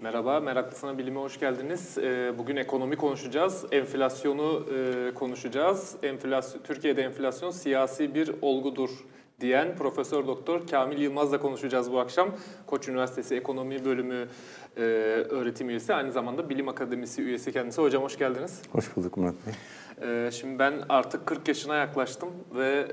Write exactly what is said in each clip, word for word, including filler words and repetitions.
Merhaba, Meraklısına Bilime hoş geldiniz. Bugün ekonomi konuşacağız, enflasyonu konuşacağız. Enflasyon, Türkiye'de enflasyon siyasi bir olgudur diyen Profesör Doktor Kamil Yılmaz'la konuşacağız bu akşam. Koç Üniversitesi Ekonomi Bölümü öğretim üyesi, aynı zamanda Bilim Akademisi üyesi kendisi. Hocam hoş geldiniz. Hoş bulduk Murat Bey. Şimdi ben artık kırk yaşına yaklaştım ve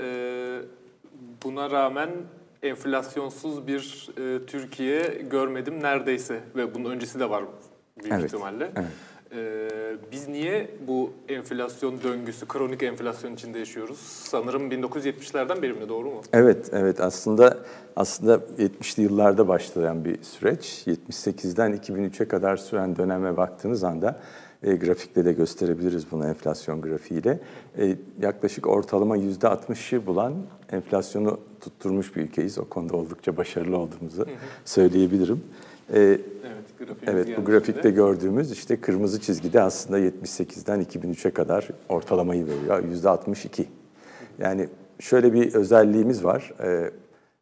buna rağmen enflasyonsuz bir e, Türkiye görmedim neredeyse ve bunun öncesi de var büyük evet, ihtimalle. Evet. E, biz niye bu enflasyon döngüsü, kronik enflasyon içinde yaşıyoruz? Sanırım bin dokuz yüz yetmişlerden beri mi, doğru mu? Evet, evet. Aslında aslında yetmişli yıllarda başlayan bir süreç. yetmiş sekizden iki bin üçe kadar süren döneme baktığınız anda e, grafikle de gösterebiliriz bunu, enflasyon grafiğiyle. E, yaklaşık ortalama yüzde altmışı bulan enflasyonu tutturmuş bir ülkeyiz. O konuda oldukça başarılı olduğumuzu hı hı. söyleyebilirim. E, evet, evet bu grafikte şimdi gördüğümüz işte kırmızı çizgide aslında yetmiş sekizden iki bin üçe kadar ortalamayı veriyor. yüzde altmış iki. Yani şöyle bir özelliğimiz var. E,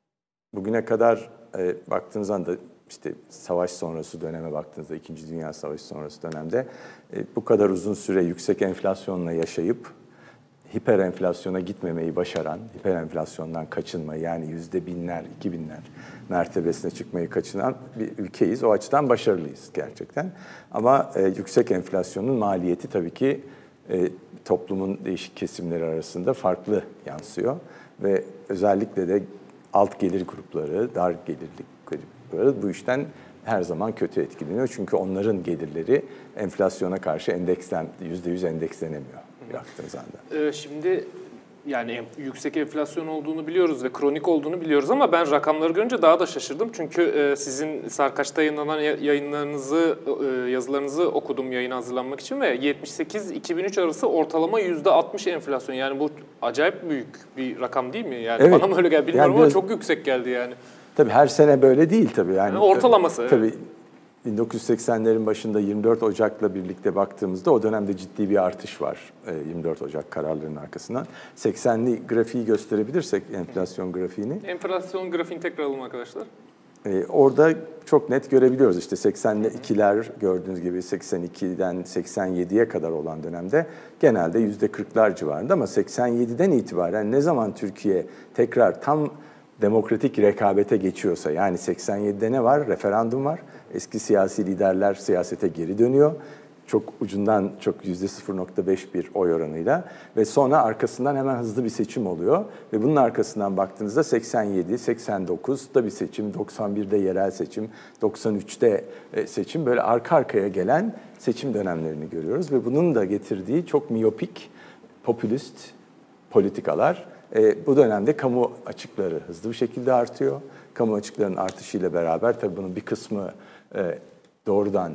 bugüne kadar e, baktığınız anda işte savaş sonrası döneme baktığınızda, İkinci Dünya Savaşı sonrası dönemde e, bu kadar uzun süre yüksek enflasyonla yaşayıp hiper enflasyona gitmemeyi başaran, hiper enflasyondan kaçınmayı, yani yüzde binler, iki binler mertebesine çıkmayı kaçınan bir ülkeyiz. O açıdan başarılıyız gerçekten. Ama e, yüksek enflasyonun maliyeti tabii ki e, toplumun değişik kesimleri arasında farklı yansıyor. Ve özellikle de alt gelir grupları, dar gelirli grupları bu işten her zaman kötü etkileniyor. Çünkü onların gelirleri enflasyona karşı endekslen, yüzde yüz endekslenemiyor baktığınız anda. Ee, şimdi yani yüksek enflasyon olduğunu biliyoruz ve kronik olduğunu biliyoruz ama ben rakamları görünce daha da şaşırdım. Çünkü e, sizin Sarkaç'ta yayınlanan yayınlarınızı, e, yazılarınızı okudum yayına hazırlanmak için ve yetmiş sekiz iki bin üç arası ortalama yüzde altmış enflasyon. Yani bu acayip büyük bir rakam değil mi? Yani evet. Bana mı öyle geldi bilmiyorum yani biraz, ama çok yüksek geldi yani. Tabii her sene böyle değil tabii. Yani, yani ortalaması. Tabii evet. bin dokuz yüz seksenlerin başında yirmi dört Ocak'la birlikte baktığımızda o dönemde ciddi bir artış var yirmi dört Ocak kararlarının arkasından. seksenli grafiği gösterebilirsek, enflasyon grafiğini. Enflasyon grafiğini tekrar alalım arkadaşlar. Ee, orada çok net görebiliyoruz. İşte seksenli ikiler gördüğünüz gibi seksen ikiden seksen yediye kadar olan dönemde genelde yüzde kırklar civarında, ama seksen yediden itibaren ne zaman Türkiye tekrar tam demokratik rekabete geçiyorsa, yani seksen yedide ne var? Referandum var. Eski siyasi liderler siyasete geri dönüyor. Çok ucundan, çok yüzde sıfır nokta beş bir oy oranıyla ve sonra arkasından hemen hızlı bir seçim oluyor. Ve bunun arkasından baktığınızda seksen yedi, seksen dokuzda bir seçim, doksan birde yerel seçim, doksan üçte seçim, böyle arka arkaya gelen seçim dönemlerini görüyoruz. Ve bunun da getirdiği çok miyopik, popülist politikalar. E, bu dönemde kamu açıkları hızlı bir şekilde artıyor. Kamu açıklarının artışıyla beraber tabii bunun bir kısmı e, doğrudan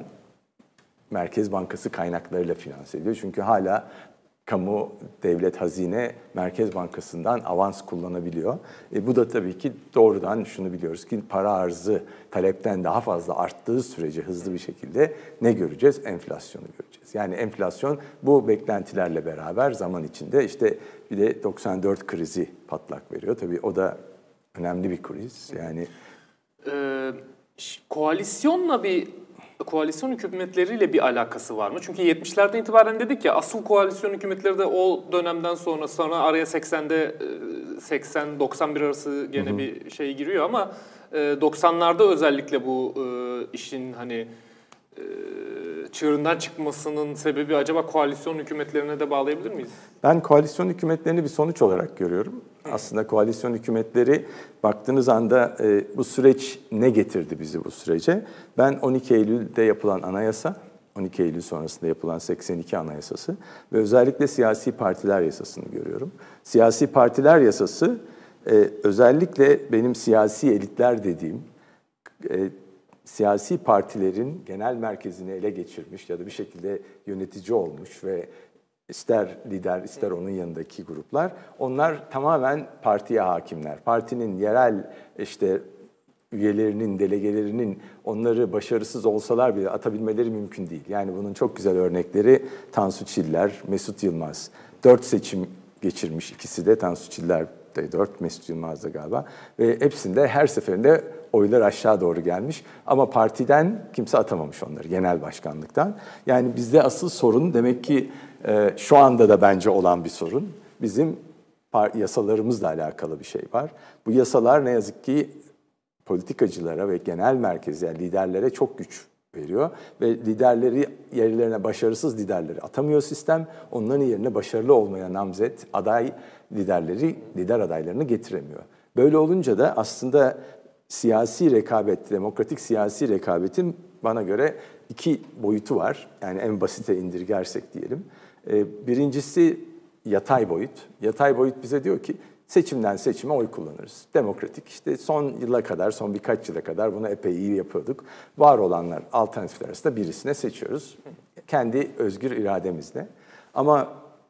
Merkez Bankası kaynaklarıyla finanse ediliyor. Çünkü hala kamu, devlet, hazine Merkez Bankası'ndan avans kullanabiliyor. E, bu da tabii ki doğrudan şunu biliyoruz ki para arzı talepten daha fazla arttığı sürece hızlı bir şekilde ne göreceğiz? Enflasyonu göreceğiz. Yani enflasyon bu beklentilerle beraber zaman içinde işte bir de doksan dört krizi patlak veriyor. Tabii o da önemli bir kriz. Yani ee, koalisyonla bir koalisyon hükümetleriyle bir alakası var mı? Çünkü yetmişlerden itibaren dedik ya, asıl koalisyon hükümetleri de o dönemden sonra sonra araya seksende seksen doksan bir arası gene hı hı. bir şey giriyor ama doksanlarda özellikle bu işin hani çığırından çıkmasının sebebi acaba koalisyon hükümetlerine de bağlayabilir miyiz? Ben koalisyon hükümetlerini bir sonuç olarak görüyorum. Aslında koalisyon hükümetleri baktığınız anda e, bu süreç ne getirdi bizi bu sürece? Ben on iki Eylül'de yapılan anayasa, on iki Eylül sonrasında yapılan seksen iki Anayasası ve özellikle siyasi partiler yasasını görüyorum. Siyasi partiler yasası e, özellikle benim siyasi elitler dediğim e, siyasi partilerin genel merkezini ele geçirmiş ya da bir şekilde yönetici olmuş ve ister lider ister onun yanındaki gruplar, onlar tamamen partiye hakimler. Partinin yerel işte üyelerinin, delegelerinin onları başarısız olsalar bile atabilmeleri mümkün değil. Yani bunun çok güzel örnekleri Tansu Çiller, Mesut Yılmaz. Dört seçim geçirmiş ikisi de, Tansu Çiller de dört, Mesut Yılmaz da galiba. Ve hepsinde her seferinde oylar aşağı doğru gelmiş. Ama partiden kimse atamamış onları, genel başkanlıktan. Yani bizde asıl sorun demek ki e, şu anda da bence olan bir sorun. Bizim yasalarımızla alakalı bir şey var. Bu yasalar ne yazık ki politikacılara ve genel merkeze, yani liderlere çok güç veriyor. Ve liderleri yerlerine, başarısız liderleri atamıyor sistem. Onların yerine başarılı olmayan namzet, aday liderleri, lider adaylarını getiremiyor. Böyle olunca da aslında siyasi rekabet, demokratik siyasi rekabetin bana göre iki boyutu var. Yani en basite indirgersek diyelim. Birincisi yatay boyut. Yatay boyut bize diyor ki seçimden seçime oy kullanırız. Demokratik işte son yıla kadar, son birkaç yıla kadar bunu epey iyi yapıyorduk. Var olanlar alternatifler arasında birisine seçiyoruz. Kendi özgür irademizle. Ama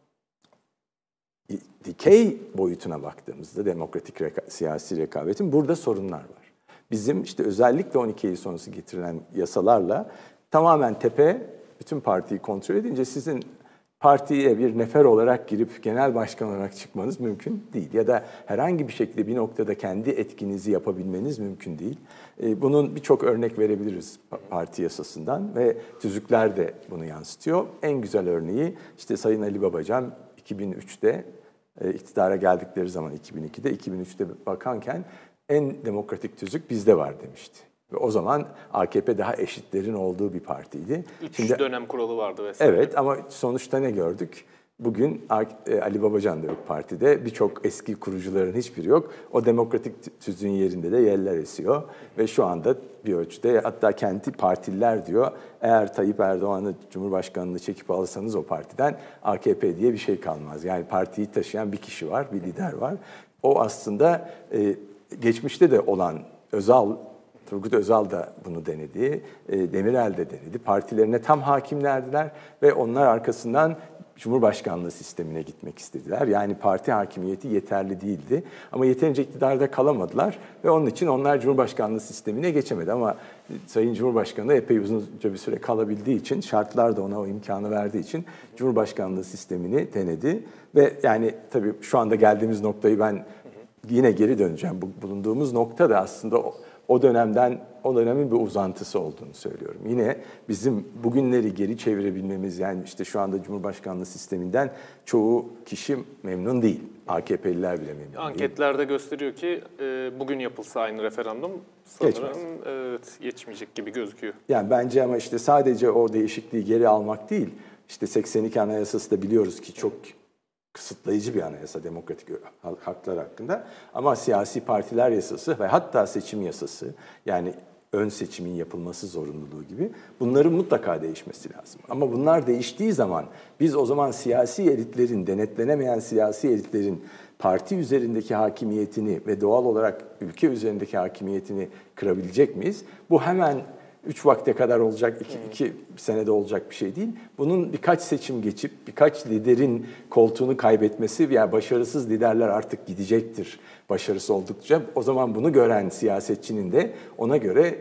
dikey boyutuna baktığımızda demokratik reka- siyasi rekabetin burada sorunlar var. Bizim işte özellikle on iki Eylül sonrası getirilen yasalarla tamamen tepe bütün partiyi kontrol edince sizin partiye bir nefer olarak girip genel başkan olarak çıkmanız mümkün değil. Ya da herhangi bir şekilde bir noktada kendi etkinizi yapabilmeniz mümkün değil. Bunun birçok örnek verebiliriz parti yasasından ve tüzükler de bunu yansıtıyor. En güzel örneği işte Sayın Ali Babacan iki bin üçte iktidara geldikleri zaman iki bin ikide, iki bin üçte bakanken en demokratik tüzük bizde var demişti. Ve o zaman A K P daha eşitlerin olduğu bir partiydi. Üç Şimdi, dönem kuralı vardı vesaire. Evet ama sonuçta ne gördük? Bugün Ali Babacan da yok partide. Birçok eski kurucuların hiçbiri yok. O demokratik tüzüğün yerinde de yeller esiyor. Ve şu anda bir ölçüde hatta kendi partililer diyor. Eğer Tayyip Erdoğan'ı Cumhurbaşkanlığı çekip alırsanız o partiden A K P diye bir şey kalmaz. Yani partiyi taşıyan bir kişi var, bir lider var. O aslında e, geçmişte de olan Özal, Turgut Özal da bunu denedi, Demirel de denedi. Partilerine tam hakimlerdiler ve onlar arkasından Cumhurbaşkanlığı sistemine gitmek istediler. Yani parti hakimiyeti yeterli değildi. Ama yeterince iktidarda kalamadılar ve onun için onlar Cumhurbaşkanlığı sistemine geçemedi. Ama Sayın Cumhurbaşkanı epey uzunca bir süre kalabildiği için, şartlar da ona o imkanı verdiği için Cumhurbaşkanlığı sistemini denedi. Ve yani tabii şu anda geldiğimiz noktayı ben yine geri döneceğim. Bu bulunduğumuz nokta da aslında o, o dönemden, o dönemin bir uzantısı olduğunu söylüyorum. Yine bizim bugünleri geri çevirebilmemiz, yani işte şu anda Cumhurbaşkanlığı sisteminden çoğu kişi memnun değil. A K P'liler bile memnun değil. Anketlerde gösteriyor ki e, bugün yapılsa aynı referandum sanırım evet, geçmeyecek gibi gözüküyor. Yani bence ama işte sadece o değişikliği geri almak değil. İşte seksen iki Anayasası da biliyoruz ki çok kısıtlayıcı bir anayasa demokratik haklar hakkında. Ama siyasi partiler yasası ve hatta seçim yasası, yani ön seçimin yapılması zorunluluğu gibi bunların mutlaka değişmesi lazım. Ama bunlar değiştiği zaman biz o zaman siyasi elitlerin, denetlenemeyen siyasi elitlerin parti üzerindeki hakimiyetini ve doğal olarak ülke üzerindeki hakimiyetini kırabilecek miyiz? Bu hemen üç vakte kadar olacak, iki, iki senede olacak bir şey değil. Bunun birkaç seçim geçip, birkaç liderin koltuğunu kaybetmesi veya başarısız liderler artık gidecektir başarısı oldukça. O zaman bunu gören siyasetçinin de ona göre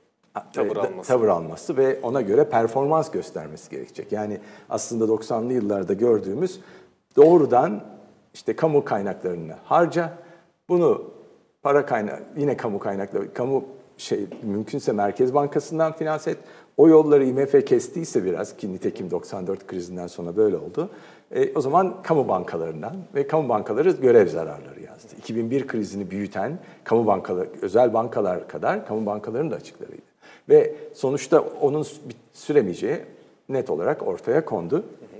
tavır alması. tavır alması ve ona göre performans göstermesi gerekecek. Yani aslında doksanlı yıllarda gördüğümüz doğrudan işte kamu kaynaklarını harca, bunu para kaynağı, yine kamu kaynakları, kamu şey mümkünse Merkez Bankası'ndan finanse et. O yolları I M F kestiyse biraz, ki nitekim doksan dört krizinden sonra böyle oldu. E, o zaman kamu bankalarından ve kamu bankaları görev zararları yazdı. iki bin bir krizini büyüten kamu bankaları, özel bankalar kadar kamu bankalarının da açıklarıydı. Ve sonuçta onun süremeyeceği net olarak ortaya kondu.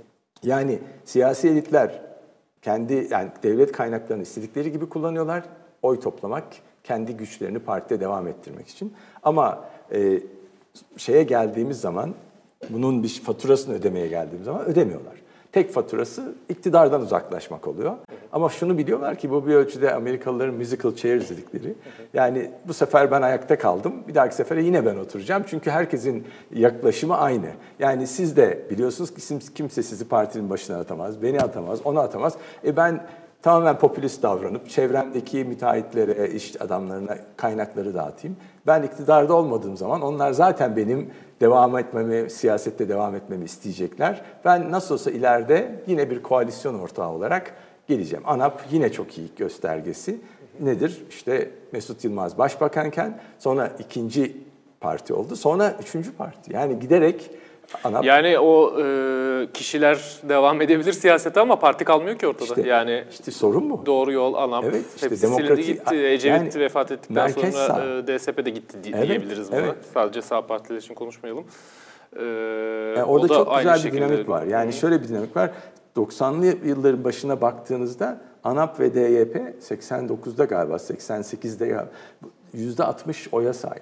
Yani siyasi elitler kendi, yani devlet kaynaklarını istedikleri gibi kullanıyorlar. Oy toplamak, kendi güçlerini partide devam ettirmek için. Ama e, şeye geldiğimiz zaman, bunun bir faturasını ödemeye geldiğimiz zaman ödemiyorlar. Tek faturası iktidardan uzaklaşmak oluyor. Ama şunu biliyorlar ki bu bir ölçüde Amerikalıların musical chairs dedikleri. Yani bu sefer ben ayakta kaldım, bir dahaki sefere yine ben oturacağım. Çünkü herkesin yaklaşımı aynı. Yani siz de biliyorsunuz ki kimse sizi partinin başına atamaz, beni atamaz, onu atamaz. E ben tamamen popülist davranıp çevremdeki müteahhitlere, iş adamlarına kaynakları dağıtayım. Ben iktidarda olmadığım zaman onlar zaten benim devam etmemi, siyasette devam etmemi isteyecekler. Ben nasıl olsa ileride yine bir koalisyon ortağı olarak geleceğim. ANAP yine çok iyi göstergesi. nedir? İşte Mesut Yılmaz başbakanken sonra ikinci parti oldu. Sonra üçüncü parti. Yani giderek ANAP... Yani o e, kişiler devam edebilir siyasete ama parti kalmıyor ki ortada. İşte, yani işte sorun bu. Doğru Yol, ANAP, evet, işte hepsi demokrasi, silindi gitti. Ecevit yani, vefat ettikten sonra sağ. e, D S P de gitti di- evet, diyebiliriz buna. Evet. Sadece sağ partiler için konuşmayalım. Ee, yani orada çok güzel bir şekilde... dinamik var. Yani Hı-hı. şöyle bir dinamik var. doksanlı yılların başına baktığınızda ANAP ve D Y P seksen dokuzda galiba, seksen sekizde galiba yüzde altmış oya sahip.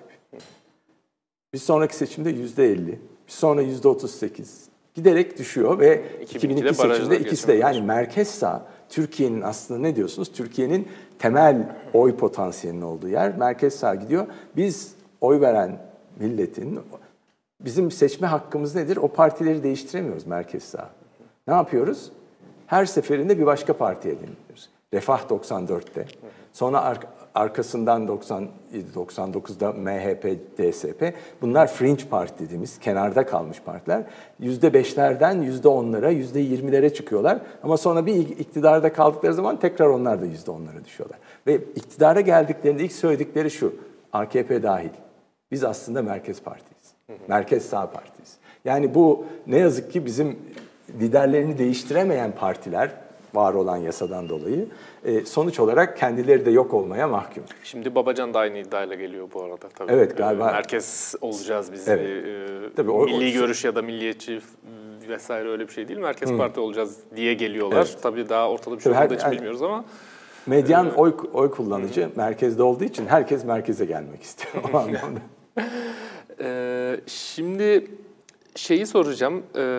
Bir sonraki seçimde yüzde elli, bir sonra yüzde otuz sekiz. Giderek düşüyor ve iki bin iki seçimde ikisi de yani merkez sağ, Türkiye'nin aslında ne diyorsunuz? Türkiye'nin temel oy potansiyelinin olduğu yer merkez sağ gidiyor. Biz oy veren milletin, bizim seçme hakkımız nedir? O partileri değiştiremiyoruz merkez sağ. Ne yapıyoruz? Her seferinde bir başka partiye deniliyoruz. Refah doksan dörtte, sonra ar- arkasından doksan yedi doksan dokuzda M H P, D S P. Bunlar fringe parti dediğimiz, kenarda kalmış partiler. yüzde beşlerden yüzde onlara, yüzde yirmilere çıkıyorlar. Ama sonra bir iktidarda kaldıkları zaman tekrar onlar da yüzde onlara düşüyorlar. Ve iktidara geldiklerinde ilk söyledikleri şu, A K P dahil. Biz aslında merkez partiyiz. Merkez sağ partiyiz. Yani bu ne yazık ki bizim liderlerini değiştiremeyen partiler, var olan yasadan dolayı e, sonuç olarak kendileri de yok olmaya mahkum. Şimdi Babacan da aynı iddiayla geliyor bu arada tabii. Evet galiba. Merkez olacağız biz. Evet. E, tabii, milli o, görüş ya da milliyetçi vesaire öyle bir şey değil. Merkez hmm. parti olacağız diye geliyorlar. Evet. Tabii daha ortada bir şey olduğu için bilmiyoruz ama. Medyan e, oy oy kullanıcı hı. merkezde olduğu için herkes merkeze gelmek istiyor o anlamda. e, şimdi şeyi soracağım. E,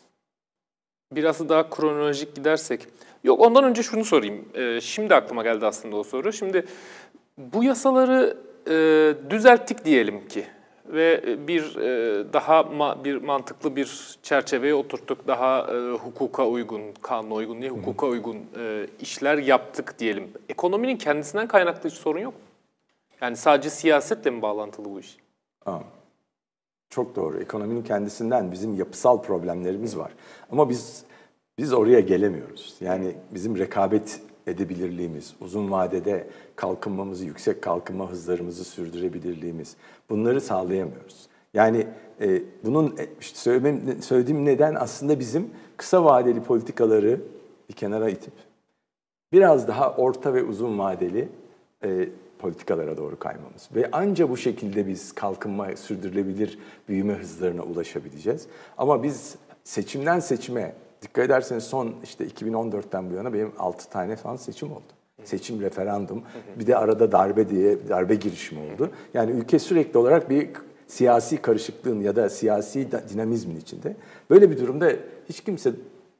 Biraz daha kronolojik gidersek. Yok ondan önce şunu sorayım. Ee, şimdi aklıma geldi aslında o soru. Şimdi bu yasaları e, düzelttik diyelim ki ve bir e, daha ma, bir mantıklı bir çerçeveye oturttuk. Daha e, hukuka uygun, kanuna uygun değil, hukuka uygun e, işler yaptık diyelim. Ekonominin kendisinden kaynaklı hiç sorun yok mu? Yani sadece siyasetle mi bağlantılı bu iş? Aa, çok doğru. Ekonominin kendisinden bizim yapısal problemlerimiz var. Ama biz biz oraya gelemiyoruz. Yani bizim rekabet edebilirliğimiz, uzun vadede kalkınmamızı, yüksek kalkınma hızlarımızı sürdürebilirliğimiz, bunları sağlayamıyoruz. Yani e, bunun işte söylemem, söylediğim neden aslında bizim kısa vadeli politikaları bir kenara itip biraz daha orta ve uzun vadeli e, politikalara doğru kaymamız. Ve anca bu şekilde biz kalkınma, sürdürülebilir büyüme hızlarına ulaşabileceğiz. Ama biz seçimden seçime, dikkat ederseniz son işte iki bin on dörtten bu yana benim altı tane falan seçim oldu. Seçim, referandum, bir de arada darbe diye darbe girişimi oldu. Yani ülke sürekli olarak bir siyasi karışıklığın ya da siyasi dinamizmin içinde. Böyle bir durumda hiç kimse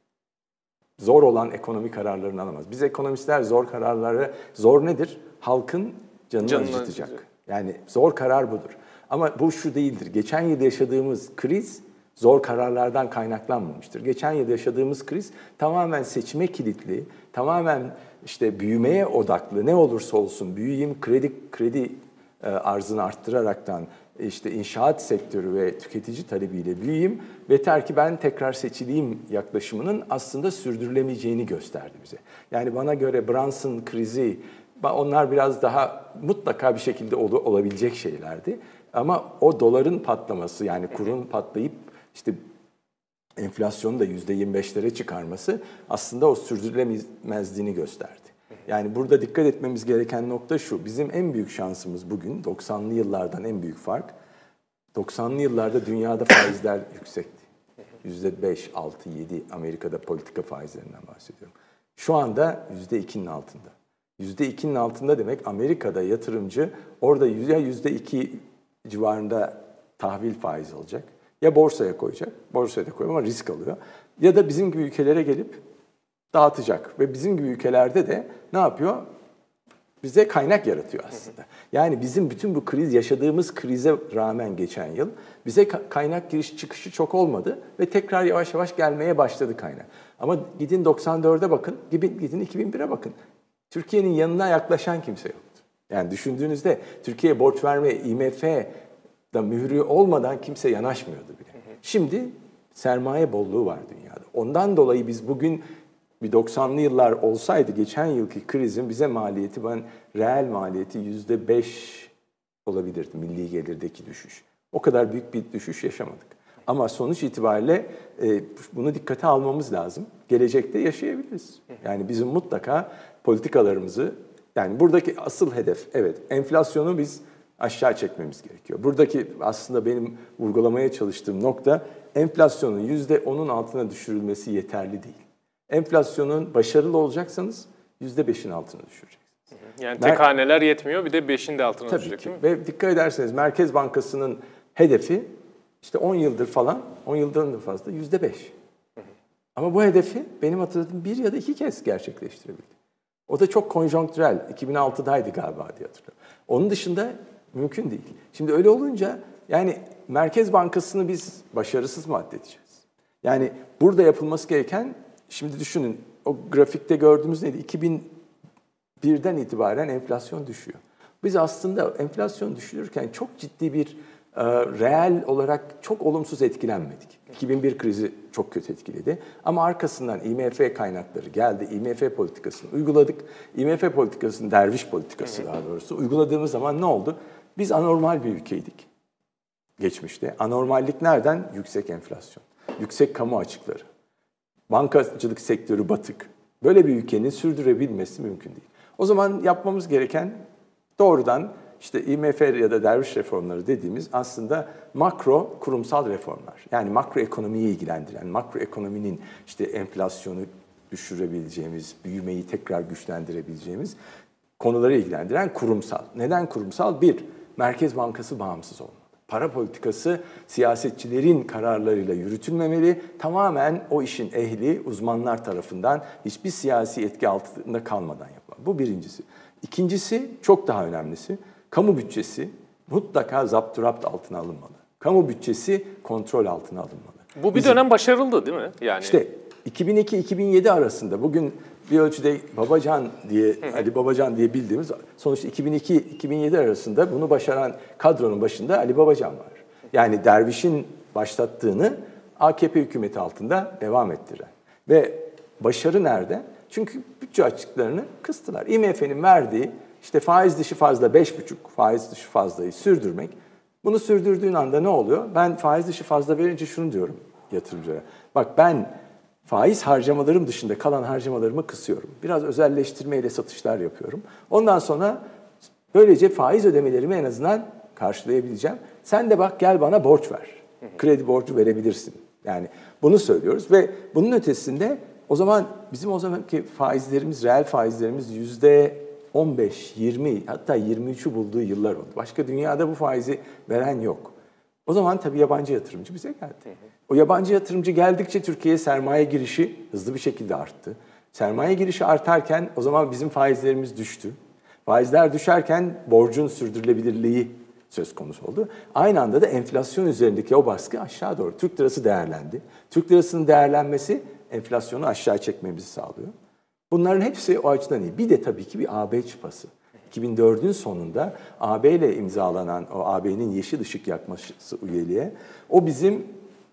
zor olan ekonomi kararlarını alamaz. Biz ekonomistler zor kararları, zor nedir? Halkın canını, canını acıtacak. acıtacak. Yani zor karar budur. Ama bu şu değildir. Geçen yıl yaşadığımız kriz zor kararlardan kaynaklanmamıştır. Geçen yıl yaşadığımız kriz tamamen seçime kilitli, tamamen işte büyümeye odaklı, ne olursa olsun büyüyeyim, kredi kredi arzını arttıraraktan işte inşaat sektörü ve tüketici talebiyle büyüyeyim ve yeter ki ben tekrar seçileyim yaklaşımının aslında sürdürülemeyeceğini gösterdi bize. Yani bana göre Brunson krizi, onlar biraz daha mutlaka bir şekilde ol, olabilecek şeylerdi. Ama o doların patlaması, yani kurun patlayıp işte enflasyonu da yüzde yirmi beşlere çıkarması aslında o sürdürülemezliğini gösterdi. Yani burada dikkat etmemiz gereken nokta şu, bizim en büyük şansımız bugün, doksanlı yıllardan en büyük fark, doksanlı yıllarda dünyada faizler yüksekti. yüzde beş, altı, yedi Amerika'da politika faizlerinden bahsediyorum. Şu anda yüzde ikinin altında. yüzde ikinin altında demek Amerika'da yatırımcı orada ya yüzde iki civarında tahvil faiz alacak, ya borsaya koyacak, borsaya da koyuyor ama risk alıyor. Ya da bizim gibi ülkelere gelip dağıtacak. Ve bizim gibi ülkelerde de ne yapıyor? Bize kaynak yaratıyor aslında. Yani bizim bütün bu kriz, yaşadığımız krize rağmen geçen yıl bize kaynak giriş çıkışı çok olmadı ve tekrar yavaş yavaş gelmeye başladı kaynak. Ama gidin doksan dörde bakın, gidin iki bin bire bakın. Türkiye'nin yanına yaklaşan kimse yoktu. Yani düşündüğünüzde Türkiye'ye borç vermeye I M F'de mührü olmadan kimse yanaşmıyordu bile. Şimdi sermaye bolluğu var dünyada. Ondan dolayı biz bugün bir doksanlı yıllar olsaydı geçen yılki krizin bize maliyeti, ben reel maliyeti yüzde beş olabilirdi milli gelirdeki düşüş. O kadar büyük bir düşüş yaşamadık. Ama sonuç itibariyle e, bunu dikkate almamız lazım. Gelecekte yaşayabiliriz. Yani bizim mutlaka politikalarımızı, yani buradaki asıl hedef, evet, enflasyonu biz aşağı çekmemiz gerekiyor. Buradaki aslında benim vurgulamaya çalıştığım nokta, enflasyonun yüzde onun altına düşürülmesi yeterli değil. Enflasyonun başarılı olacaksanız yüzde beşin altına düşüreceksiniz. Yani tek haneler yetmiyor, bir de beşin de altına Tabii düşecek ki. değil mi? Ve dikkat ederseniz Merkez Bankası'nın hedefi işte on yıldır falan, on yıldan da fazla yüzde beş. Ama bu hedefi benim hatırladığım bir ya da iki kez gerçekleştirebildi. O da çok konjonktürel. iki bin altıdaydı galiba diye hatırlıyorum. Onun dışında mümkün değil. Şimdi öyle olunca yani Merkez Bankası'nı biz başarısız mı addedeceğiz? Yani burada yapılması gereken, şimdi düşünün, o grafikte gördüğümüz neydi? iki bin birden itibaren enflasyon düşüyor. Biz aslında enflasyon düşürürken çok ciddi bir e, reel olarak çok olumsuz etkilenmedik. iki bin bir krizi çok kötü etkiledi. Ama arkasından I M F kaynakları geldi. I M F politikasını uyguladık. I M F politikasının derviş politikası daha doğrusu uyguladığımız zaman ne oldu? Biz anormal bir ülkeydik geçmişte. Anormallik nereden? Yüksek enflasyon, yüksek kamu açıkları, bankacılık sektörü batık. Böyle bir ülkenin sürdürebilmesi mümkün değil. O zaman yapmamız gereken doğrudan işte I M F ya da derviş reformları dediğimiz aslında makro kurumsal reformlar. Yani makro ekonomiyi ilgilendiren, makro ekonominin işte enflasyonu düşürebileceğimiz, büyümeyi tekrar güçlendirebileceğimiz konuları ilgilendiren kurumsal. Neden kurumsal? Bir, Merkez Bankası bağımsız olmalı. Para politikası siyasetçilerin kararlarıyla yürütülmemeli. Tamamen o işin ehli, uzmanlar tarafından hiçbir siyasi etki altında kalmadan yapılmalı. Bu birincisi. İkincisi, çok daha önemlisi, kamu bütçesi mutlaka zapturapt altına alınmalı. Kamu bütçesi kontrol altına alınmalı. Bu bir Bizim, dönem başarıldı değil mi? Yani İşte iki bin iki iki bin yedi arasında bugün bir ölçüde Babacan diye, Ali Babacan diye bildiğimiz, sonuçta iki bin iki iki bin yedi arasında bunu başaran kadronun başında Ali Babacan var. Yani dervişin başlattığını A K P hükümeti altında devam ettiren. Ve başarı nerede? Çünkü bütçe açıklarını kıstılar. I M F'nin verdiği işte faiz dışı fazla beş buçuk, faiz dışı fazlayı sürdürmek. Bunu sürdürdüğün anda ne oluyor? Ben faiz dışı fazla verince şunu diyorum yatırımcılara. Bak, ben faiz harcamalarım dışında kalan harcamalarımı kısıyorum. Biraz özelleştirmeyle satışlar yapıyorum. Ondan sonra böylece faiz ödemelerimi en azından karşılayabileceğim. Sen de bak, gel bana borç ver. Kredi borcu verebilirsin. Yani bunu söylüyoruz ve bunun ötesinde o zaman bizim o zamanki faizlerimiz, reel faizlerimiz yüzde on beş, yirmi hatta yirmi üçü bulduğu yıllar oldu. Başka dünyada bu faizi veren yok. O zaman tabii yabancı yatırımcı bize geldi. O yabancı yatırımcı geldikçe Türkiye'ye sermaye girişi hızlı bir şekilde arttı. Sermaye girişi artarken o zaman bizim faizlerimiz düştü. Faizler düşerken borcun sürdürülebilirliği söz konusu oldu. Aynı anda da enflasyon üzerindeki o baskı aşağı doğru. Türk lirası değerlendi. Türk lirasının değerlenmesi enflasyonu aşağı çekmemizi sağlıyor. Bunların hepsi o açıdan iyi. Bir de tabii ki bir A B çıpası. iki bin dördün sonunda A B ile imzalanan o A B'nin yeşil ışık yakması üyeliğe, o bizim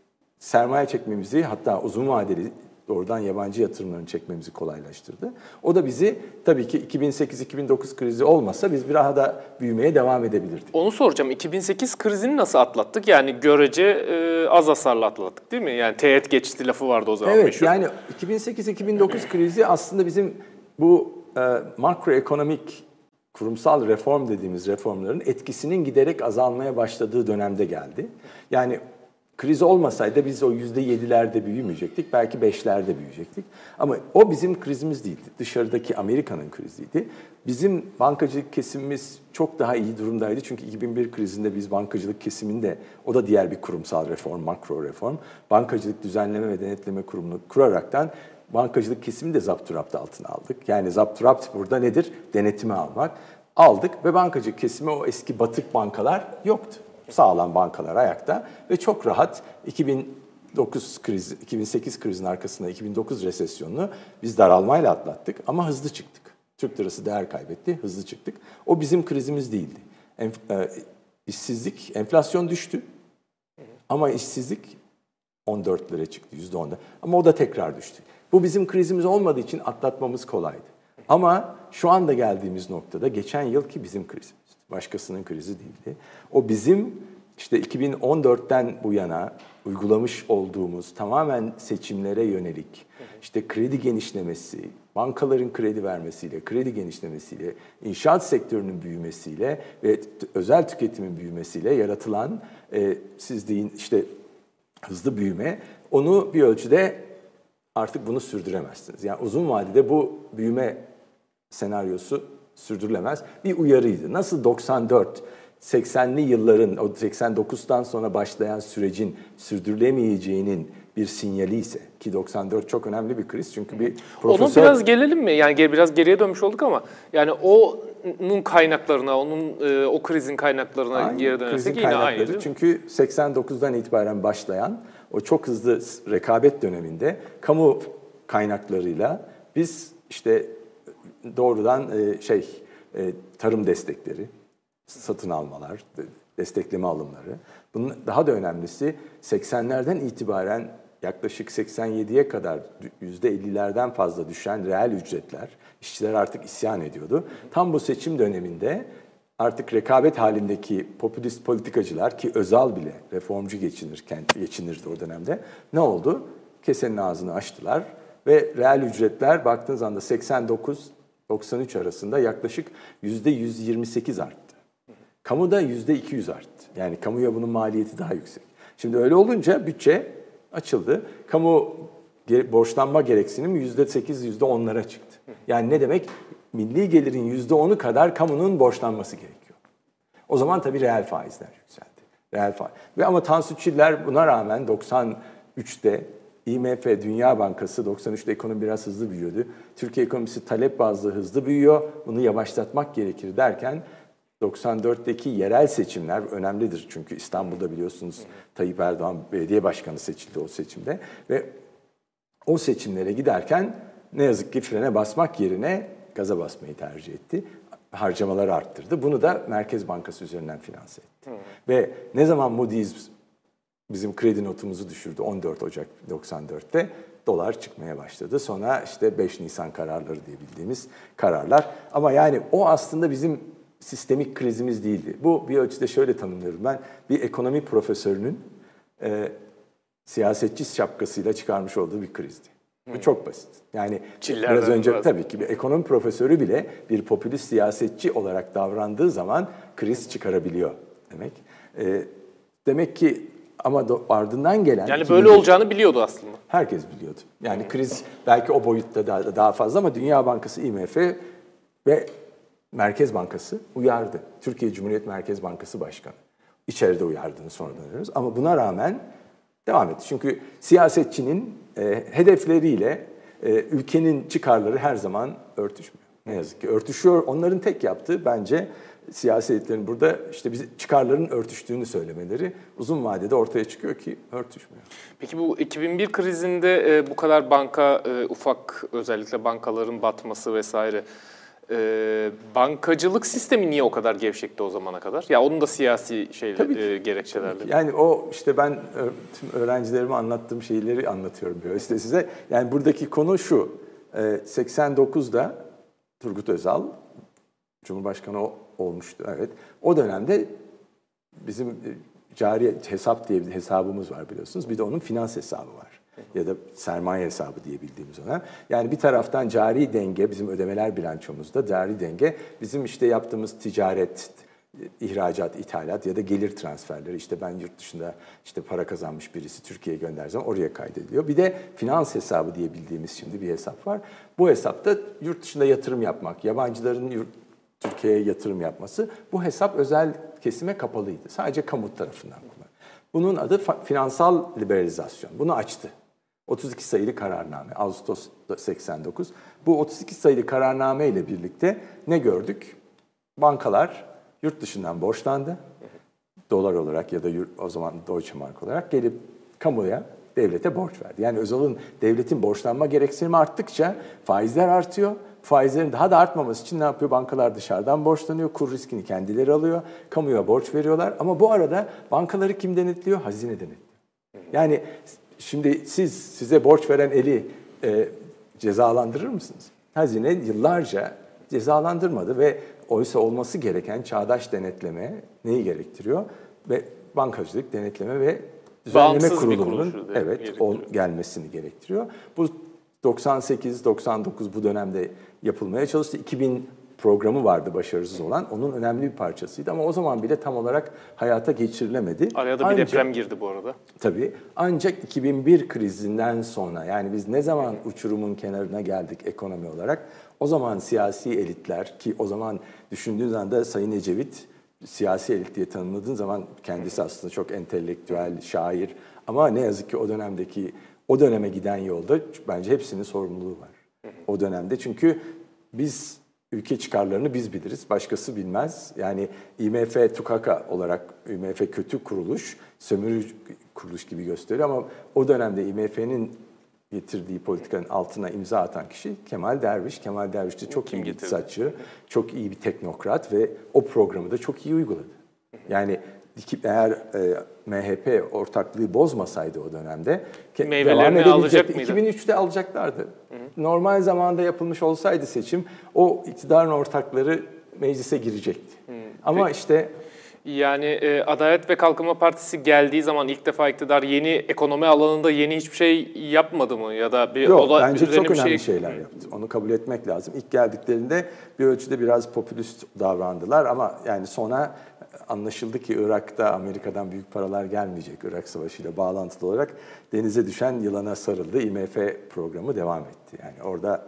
sermaye çekmemizi, hatta uzun vadeli doğrudan yabancı yatırımlarını çekmemizi kolaylaştırdı. O da bizi tabii ki iki bin sekiz iki bin dokuz krizi olmasa biz bir daha da büyümeye devam edebilirdik. Onu soracağım. iki bin sekiz krizini nasıl atlattık? Yani görece e, az hasarla atlattık değil mi? Yani teğet geçti lafı vardı o zaman. Evet, meşhur. yani iki bin sekiz iki bin dokuz krizi aslında bizim bu e, makroekonomik kurumsal reform dediğimiz reformların etkisinin giderek azalmaya başladığı dönemde geldi. Yani kriz olmasaydı biz o yüzde yedilerde büyümeyecektik, belki beşlerde büyüyecektik. Ama o bizim krizimiz değildi. Dışarıdaki Amerika'nın kriziydi. Bizim bankacılık kesimimiz çok daha iyi durumdaydı. Çünkü iki bin bir krizinde biz bankacılık kesiminde, o da diğer bir kurumsal reform, makro reform, Bankacılık Düzenleme ve Denetleme Kurumu'nu kuraraktan bankacılık kesimini de zapturapt altına aldık. Yani zapturapt burada nedir? Denetime almak. Aldık ve bankacılık kesimi, o eski batık bankalar yoktu. Sağlam bankalar ayakta ve çok rahat iki bin dokuz krizi, iki bin sekiz krizin arkasında iki bin dokuz resesyonunu biz daralmayla atlattık ama hızlı çıktık. Türk lirası değer kaybetti, hızlı çıktık. O bizim krizimiz değildi. Enf- e, işsizlik, enflasyon düştü ama işsizlik on dörtlere çıktı, yüzde onda. Ama o da tekrar düştü. Bu bizim krizimiz olmadığı için atlatmamız kolaydı. Ama şu anda geldiğimiz noktada geçen yılki bizim krizimiz. Başkasının krizi değildi. O bizim işte iki bin on dörtten bu yana uygulamış olduğumuz tamamen seçimlere yönelik işte kredi genişlemesi, bankaların kredi vermesiyle, kredi genişlemesiyle, inşaat sektörünün büyümesiyle ve özel tüketimin büyümesiyle yaratılan e, siz deyin işte hızlı büyüme, onu bir ölçüde artık bunu sürdüremezsiniz. Yani uzun vadede bu büyüme senaryosu sürdürülemez. Bir uyarıydı. Nasıl doksan dört, seksenli yılların, o seksen dokuzdan sonra başlayan sürecin sürdürülemeyeceğinin bir sinyali ise, ki doksan dört çok önemli bir kriz çünkü bir profesör... Onu biraz gelelim mi? Yani biraz geriye dönmüş olduk ama yani onun kaynaklarına, onun o krizin kaynaklarına aynı, geri dönersek yine kaynakları, aynı değil mi? Çünkü seksen dokuzdan itibaren başlayan o çok hızlı rekabet döneminde kamu kaynaklarıyla biz işte doğrudan şey tarım destekleri, satın almalar, destekleme alımları. Bunun daha da önemlisi seksenlerden itibaren yaklaşık seksen yediye kadar yüzde ellilerden fazla düşen reel ücretler. İşçiler artık isyan ediyordu. Tam bu seçim döneminde artık rekabet halindeki popülist politikacılar, ki Özal bile reformcu geçinirken geçinirdi o dönemde, ne oldu? Kesenin ağzını açtılar ve reel ücretler baktığınız anda seksen dokuz doksan üç arasında yaklaşık yüzde yüz yirmi sekiz arttı. Kamuda yüzde iki yüz arttı. Yani kamuya bunun maliyeti daha yüksek. Şimdi öyle olunca bütçe açıldı. Kamu borçlanma gereksinimi yüzde sekiz, yüzde onlara çıktı. Yani ne demek? Milli gelirin yüzde onu kadar kamunun borçlanması gerekiyor. O zaman tabii reel faizler yükseldi. Reel faiz. Ve ama Tansu Çiller buna rağmen doksan üçte I M F, Dünya Bankası, doksan üçte ekonomi biraz hızlı büyüyordu. Türkiye ekonomisi talep bazlı hızlı büyüyor. Bunu yavaşlatmak gerekir derken doksan dörtteki yerel seçimler önemlidir. Çünkü İstanbul'da biliyorsunuz Tayyip Erdoğan belediye başkanı seçildi o seçimde. Ve o seçimlere giderken ne yazık ki frene basmak yerine gaza basmayı tercih etti. Harcamaları arttırdı. Bunu da Merkez Bankası üzerinden finanse etti. Hı. Ve ne zaman Moody's bizim kredi notumuzu düşürdü on dört Ocak doksan dörtte, dolar çıkmaya başladı. Sonra işte beş Nisan kararları diye bildiğimiz kararlar. Ama yani o aslında bizim sistemik krizimiz değildi. Bu bir ölçüde şöyle tanımlıyorum ben. Bir ekonomi profesörünün e, siyasetçi şapkasıyla çıkarmış olduğu bir krizdi. Bu hmm. çok basit. Yani Çillerden biraz önce biraz. Tabii ki bir ekonomi profesörü bile bir popülist siyasetçi olarak davrandığı zaman kriz çıkarabiliyor demek. E, demek ki ama do, ardından gelen... Yani böyle olacağını biliyordu aslında. Herkes biliyordu. Yani hmm. kriz belki o boyutta daha, daha fazla ama Dünya Bankası, I M F ve Merkez Bankası uyardı. Türkiye Cumhuriyet Merkez Bankası Başkanı. İçeride uyardığını sonradan görüyoruz. Ama buna rağmen devam etti. Çünkü siyasetçinin e, hedefleriyle e, ülkenin çıkarları her zaman örtüşmüyor. Ne yazık ki örtüşüyor. Onların tek yaptığı bence siyasetlerin burada işte biz çıkarların örtüştüğünü söylemeleri, uzun vadede ortaya çıkıyor ki örtüşmüyor. Peki bu iki bin bir krizinde e, bu kadar banka, e, ufak özellikle bankaların batması vesaire... Ee, bankacılık sistemi niye o kadar gevşekti o zamana kadar? Ya onun da siyasi şeyler, e, gerekçelerle. Yani o işte ben tüm öğrencilerime anlattığım şeyleri anlatıyorum böyle işte size. Yani buradaki konu şu. seksen dokuzda Turgut Özal Cumhurbaşkanı olmuştu. Evet. O dönemde bizim cari hesap diye bir hesabımız var biliyorsunuz. Bir de onun finans hesabı var. Ya da sermaye hesabı diye bildiğimiz ona. Yani bir taraftan cari denge, bizim ödemeler bilançomuzda cari denge, bizim işte yaptığımız ticaret, ihracat, ithalat ya da gelir transferleri. İşte ben yurt dışında işte para kazanmış birisi Türkiye'ye göndersem oraya kaydediliyor. Bir de finans hesabı diye bildiğimiz şimdi bir hesap var. Bu hesapta yurt dışında yatırım yapmak, yabancıların yurt, Türkiye'ye yatırım yapması, bu hesap özel kesime kapalıydı. Sadece kamu tarafından kullanılıyor. Bunun adı finansal liberalizasyon. Bunu açtı. otuz iki sayılı kararname, Ağustos seksen dokuz. Bu otuz iki sayılı kararname ile birlikte ne gördük? Bankalar yurt dışından borçlandı. Dolar olarak ya da o zaman Deutsche Mark olarak gelip kamuya, devlete borç verdi. Yani Özal'ın devletin borçlanma gereksinimi arttıkça faizler artıyor. Faizlerin daha da artmaması için ne yapıyor? Bankalar dışarıdan borçlanıyor, kur riskini kendileri alıyor, kamuya borç veriyorlar. Ama bu arada bankaları kim denetliyor? Hazine denetliyor. Yani şimdi siz, size borç veren eli e, cezalandırır mısınız? Hazine yıllarca cezalandırmadı ve oysa olması gereken çağdaş denetleme neyi gerektiriyor? Ve Bankacılık Denetleme ve Düzenleme Bağımsız Kurulu'nun kuruluşu, evet o gelmesini gerektiriyor. Bu doksan sekiz doksan dokuz bu dönemde yapılmaya çalıştı. iki bin programı vardı başarısız olan. Onun önemli bir parçasıydı ama o zaman bile tam olarak hayata geçirilemedi. Araya da bir ancak, deprem girdi bu arada. Tabii. Ancak iki bin bir krizinden sonra, yani biz ne zaman uçurumun kenarına geldik ekonomi olarak, o zaman siyasi elitler, ki o zaman düşündüğün anda Sayın Ecevit siyasi elit diye tanımladığın zaman kendisi aslında çok entelektüel, şair ama ne yazık ki o dönemdeki, o döneme giden yolda bence hepsinin sorumluluğu var. O dönemde çünkü biz ülke çıkarlarını biz biliriz, başkası bilmez. Yani I M F tukaka olarak I M F kötü kuruluş, sömürü kuruluş gibi gösteriyor ama o dönemde I M F'nin getirdiği politikanın altına imza atan kişi Kemal Derviş. Kemal Derviş de çok iyi bir iktisatçı, çok iyi bir teknokrat ve o programı da çok iyi uyguladı. Yani eğer e, M H P ortaklığı bozmasaydı o dönemde meyvelerini alacak mıydı? iki bin üçte alacaklardı. Hı hı. Normal zamanda yapılmış olsaydı seçim, o iktidarın ortakları meclise girecekti. Hı. Ama Peki. işte... Yani e, Adalet ve Kalkınma Partisi geldiği zaman ilk defa iktidar yeni ekonomi alanında yeni hiçbir şey yapmadı mı? Ya da bir Yok, ola, bence çok bir önemli şey... şeyler yaptı. Onu kabul etmek lazım. İlk geldiklerinde bir ölçüde biraz popülist davrandılar ama yani sonra anlaşıldı ki Irak'ta Amerika'dan büyük paralar gelmeyecek. Irak Savaşı'yla bağlantılı olarak denize düşen yılana sarıldı. I M F programı devam etti. Yani orada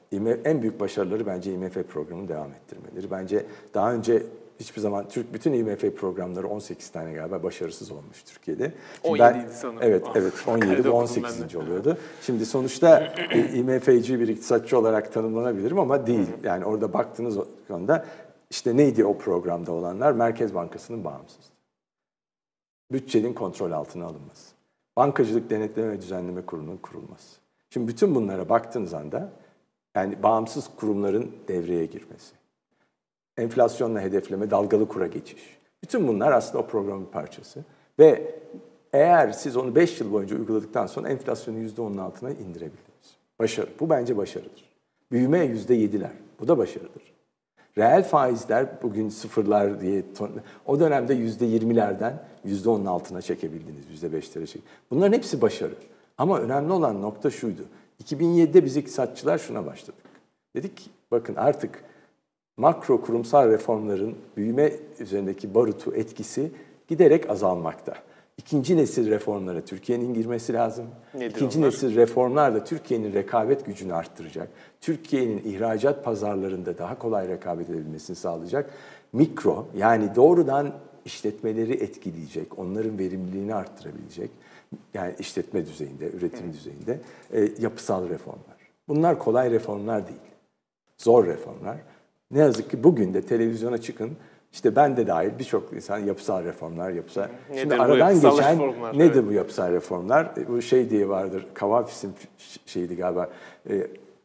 en büyük başarıları bence I M F programını devam ettirmeleri. Bence daha önce hiçbir zaman Türk bütün I M F programları on sekiz tane galiba başarısız olmuş Türkiye'de. on yediydi sanırım. Evet, evet on yedi bu on sekizinci oluyordu. Şimdi sonuçta I M F'ci bir iktisatçı olarak tanımlanabilirim ama değil. Yani orada baktığınız konuda işte neydi o programda olanlar? Merkez Bankası'nın bağımsızlığı. Bütçenin kontrol altına alınması. Bankacılık Denetleme ve Düzenleme Kurulu'nun kurulması. Şimdi bütün bunlara baktığınız anda yani bağımsız kurumların devreye girmesi. Enflasyonla hedefleme, dalgalı kura geçiş. Bütün bunlar aslında o programın parçası. Ve eğer siz onu beş yıl boyunca uyguladıktan sonra enflasyonu yüzde onun altına indirebildiniz. Başarı. Bu bence başarıdır. Büyüme yüzde yediler. Bu da başarıdır. Reel faizler bugün sıfırlar diye, o dönemde yüzde yirmilerden yüzde onun altına çekebildiniz, yüzde beşlere çek. Bunların hepsi başarı. Ama önemli olan nokta şuydu. iki bin yedide biz iktisatçılar şuna başladık. Dedik ki bakın artık makro kurumsal reformların büyüme üzerindeki barutu etkisi giderek azalmakta. İkinci nesil reformlara Türkiye'nin girmesi lazım. Nedir İkinci onlar? nesil reformlar da Türkiye'nin rekabet gücünü arttıracak. Türkiye'nin ihracat pazarlarında daha kolay rekabet edebilmesini sağlayacak. Mikro, yani doğrudan işletmeleri etkileyecek, onların verimliliğini arttırabilecek, yani işletme düzeyinde, üretim Hı. düzeyinde e, yapısal reformlar. Bunlar kolay reformlar değil, zor reformlar. Ne yazık ki bugün de televizyona çıkın, işte ben de dahil birçok insan yapısal reformlar, yapısal... Nedir Şimdi bu aradan geçen reformlar? nedir evet. bu yapısal reformlar? E, bu şey diye vardır, Kavafis'in şeydi galiba, e,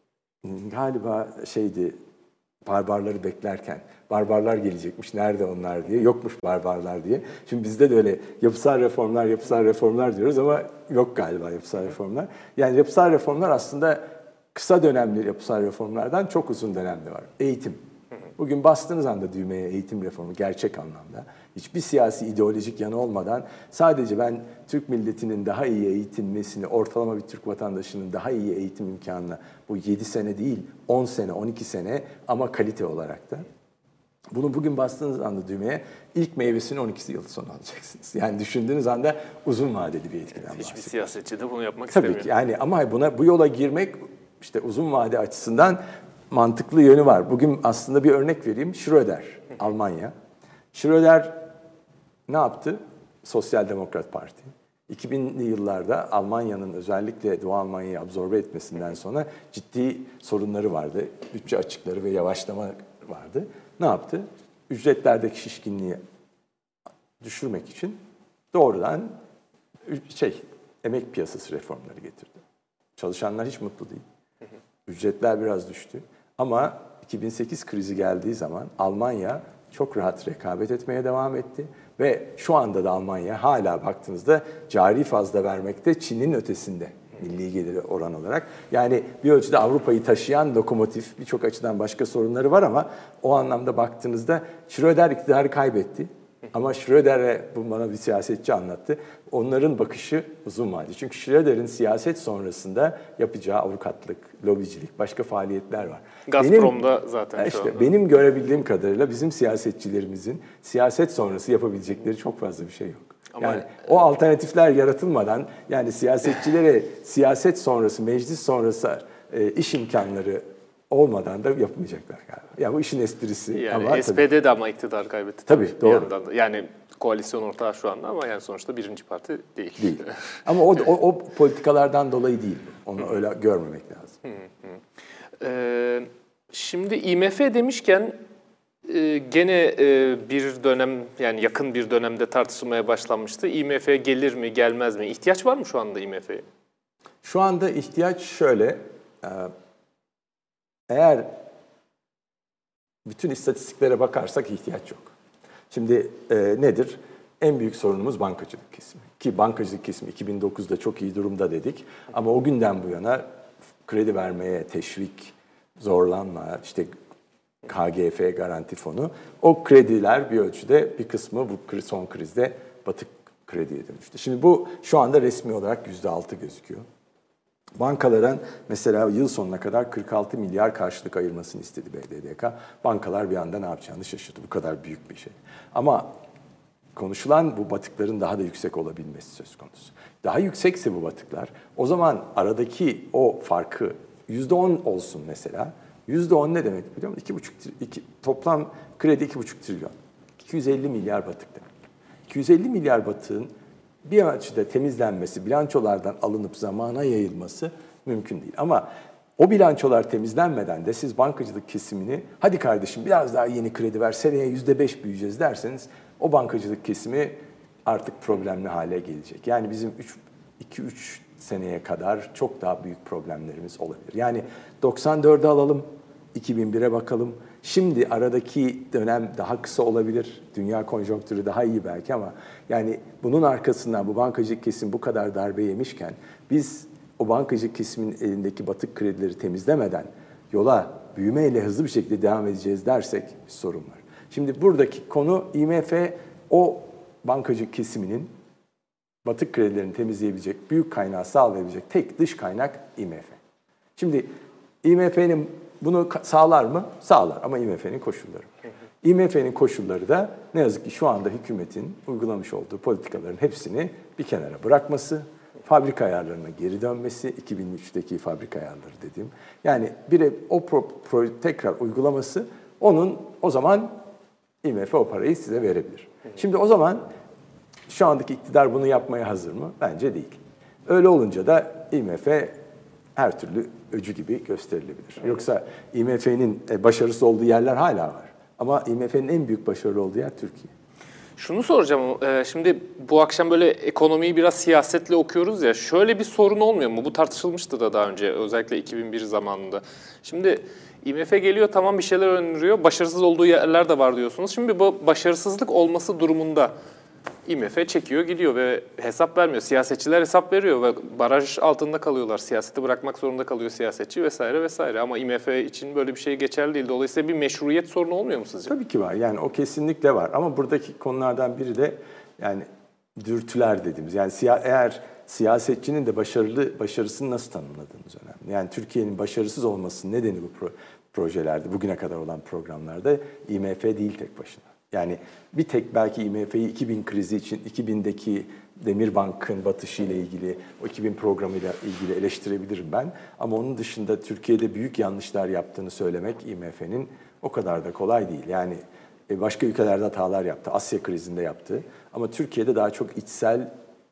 galiba şeydi, barbarları beklerken, barbarlar gelecekmiş, nerede onlar diye, yokmuş barbarlar diye. Şimdi bizde de öyle yapısal reformlar, yapısal reformlar diyoruz ama yok galiba yapısal reformlar. Yani yapısal reformlar aslında kısa dönemli yapısal reformlardan çok uzun dönemli var. Eğitim. Bugün bastığınız anda düğmeye eğitim reformu gerçek anlamda, hiçbir siyasi ideolojik yanı olmadan sadece ben Türk milletinin daha iyi eğitilmesini, ortalama bir Türk vatandaşının daha iyi eğitim imkanına, bu yedi sene değil on sene, on iki sene ama kalite olarak da, bunu bugün bastığınız anda düğmeye ilk meyvesini on iki yıl sonra alacaksınız. Yani düşündüğünüz anda uzun vadeli bir etkiden bahsediyoruz. Hiçbir siyasetçi de bunu yapmak Tabii istemiyor. ki yani ama buna bu yola girmek işte uzun vade açısından mantıklı yönü var. Bugün aslında bir örnek vereyim. Schröder, Almanya. Schröder ne yaptı? Sosyal Demokrat Parti. iki binli yıllarda Almanya'nın özellikle Doğu Almanya'yı absorbe etmesinden sonra ciddi sorunları vardı. Bütçe açıkları ve yavaşlama vardı. Ne yaptı? Ücretlerdeki şişkinliği düşürmek için doğrudan şey emek piyasası reformları getirdi. Çalışanlar hiç mutlu değil. Ücretler biraz düştü. Ama iki bin sekiz krizi geldiği zaman Almanya çok rahat rekabet etmeye devam etti. Ve şu anda da Almanya hala baktığınızda cari fazla vermekte Çin'in ötesinde. milli geliri oran olarak. Yani bir ölçüde Avrupa'yı taşıyan lokomotif, birçok açıdan başka sorunları var ama o anlamda baktığınızda Schröder iktidarı kaybetti. Ama Schröder'e, bu bana bir siyasetçi anlattı, onların bakışı uzun vadeli. Çünkü Schröder'in siyaset sonrasında yapacağı avukatlık, lobicilik, başka faaliyetler var. Gazprom'da benim, zaten işte şu anda. Benim görebildiğim kadarıyla bizim siyasetçilerimizin siyaset sonrası yapabilecekleri çok fazla bir şey yok. Ama yani o alternatifler yaratılmadan, yani siyasetçilere siyaset sonrası, meclis sonrası e, iş imkanları olmadan da yapmayacaklar galiba. Yani bu işin esprisi. Yani ama S P D tabii, de ama iktidar kaybetti. Tabii, tabii doğru. da. Yani koalisyon ortağı şu anda ama yani sonuçta birinci parti değil. Değil. Ama o, o, o politikalardan dolayı değil. Onu öyle görmemek lazım. Hı hı. Ee, şimdi I M F demişken e, gene e, bir dönem, yani yakın bir dönemde tartışılmaya başlanmıştı. I M F gelir mi, gelmez mi? İhtiyaç var mı şu anda I M F'ye? Şu anda ihtiyaç şöyle. Eğer bütün istatistiklere bakarsak ihtiyaç yok. Şimdi e, nedir? En büyük sorunumuz bankacılık kesimi. Ki bankacılık kesimi iki bin dokuzda çok iyi durumda dedik. Ama o günden bu yana kredi vermeye teşvik, zorlanma, işte K G F garanti fonu, o krediler bir ölçüde bir kısmı bu son krizde batık krediye dönüştü. Şimdi bu şu anda resmi olarak yüzde altı gözüküyor. Bankaların mesela yıl sonuna kadar kırk altı milyar karşılık ayırmasını istedi B D D K. Bankalar bir anda ne yapacağını şaşırdı. Bu kadar büyük bir şey. Ama konuşulan bu batıkların daha da yüksek olabilmesi söz konusu. Daha yüksekse bu batıklar, o zaman aradaki o farkı yüzde on olsun mesela. yüzde on ne demek biliyor musun? iki buçuk, iki, toplam kredi iki buçuk trilyon. iki yüz elli milyar batık demek. iki yüz elli milyar batığın bir ölçüde temizlenmesi, bilançolardan alınıp zamana yayılması mümkün değil. Ama o bilançolar temizlenmeden de siz bankacılık kesimini, hadi kardeşim biraz daha yeni kredi ver, seneye yüzde beş büyüyeceğiz derseniz, o bankacılık kesimi artık problemli hale gelecek. Yani bizim iki üç seneye kadar çok daha büyük problemlerimiz olabilir. Yani doksan dörde alalım, iki bin bire bakalım. Şimdi aradaki dönem daha kısa olabilir. Dünya konjonktürü daha iyi belki ama yani bunun arkasından bu bankacılık kesim bu kadar darbe yemişken biz o bankacılık kesimin elindeki batık kredileri temizlemeden yola büyümeyle hızlı bir şekilde devam edeceğiz dersek bir sorun var. Şimdi buradaki konu I M F o bankacılık kesiminin batık kredilerini temizleyebilecek, büyük kaynağı sağlayabilecek tek dış kaynak I M F. Şimdi I M F'nin bunu sağlar mı? Sağlar ama I M F'nin koşulları var. I M F'nin koşulları da ne yazık ki şu anda hükümetin uygulamış olduğu politikaların hepsini bir kenara bırakması, fabrika ayarlarına geri dönmesi, iki bin üçteki fabrika ayarları dediğim. Yani bir o pro, pro, tekrar uygulaması, onun o zaman I M F o parayı size verebilir. Şimdi o zaman şu andaki iktidar bunu yapmaya hazır mı? Bence değil. Öyle olunca da I M F her türlü öcü gibi gösterilebilir. Yoksa I M F'nin başarısız olduğu yerler hala var. Ama I M F'nin en büyük başarılı olduğu yer Türkiye. Şunu soracağım, şimdi bu akşam böyle ekonomiyi biraz siyasetle okuyoruz ya, şöyle bir sorun olmuyor mu? Bu tartışılmıştı da daha önce, özellikle iki bin bir zamanında. Şimdi I M F geliyor, tamam bir şeyler öneriyor, başarısız olduğu yerler de var diyorsunuz. Şimdi bu başarısızlık olması durumunda I M F çekiyor gidiyor ve hesap vermiyor. Siyasetçiler hesap veriyor ve baraj altında kalıyorlar. Siyaseti bırakmak zorunda kalıyor siyasetçi vesaire vesaire. Ama I M F için böyle bir şey geçerli değil. Dolayısıyla bir meşruiyet sorunu olmuyor mu sizce? Tabii ki var. Yani o kesinlikle var. Ama buradaki konulardan biri de yani dürtüler dediğimiz. Yani siya- eğer siyasetçinin de başarılı başarısını nasıl tanımladığımız önemli. Yani Türkiye'nin başarısız olmasının nedeni bu pro- projelerde, bugüne kadar olan programlarda I M F değil tek başına. Yani bir tek belki I M F'yi iki bin krizi için iki bindeki Demirbank'ın batışı ile ilgili, o iki bin programıyla ilgili eleştirebilirim ben. Ama onun dışında Türkiye'de büyük yanlışlar yaptığını söylemek I M F'nin o kadar da kolay değil. Yani başka ülkelerde hatalar yaptı, Asya krizinde yaptı. Ama Türkiye'de daha çok içsel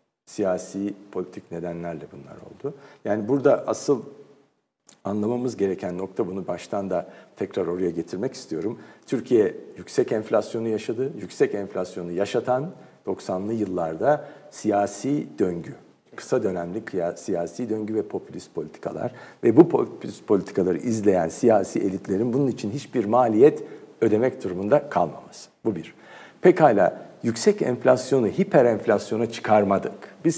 siyasi, politik nedenlerle bunlar oldu. Yani burada asıl anlamamız gereken nokta, bunu baştan da tekrar oraya getirmek istiyorum. Türkiye yüksek enflasyonu yaşadı. Yüksek enflasyonu yaşatan doksanlı yıllarda siyasi döngü, kısa dönemli siyasi döngü ve popülist politikalar ve bu popülist politikaları izleyen siyasi elitlerin bunun için hiçbir maliyet ödemek durumunda kalmaması. Bu bir. Pekala yüksek enflasyonu hiper enflasyona çıkarmadık. Biz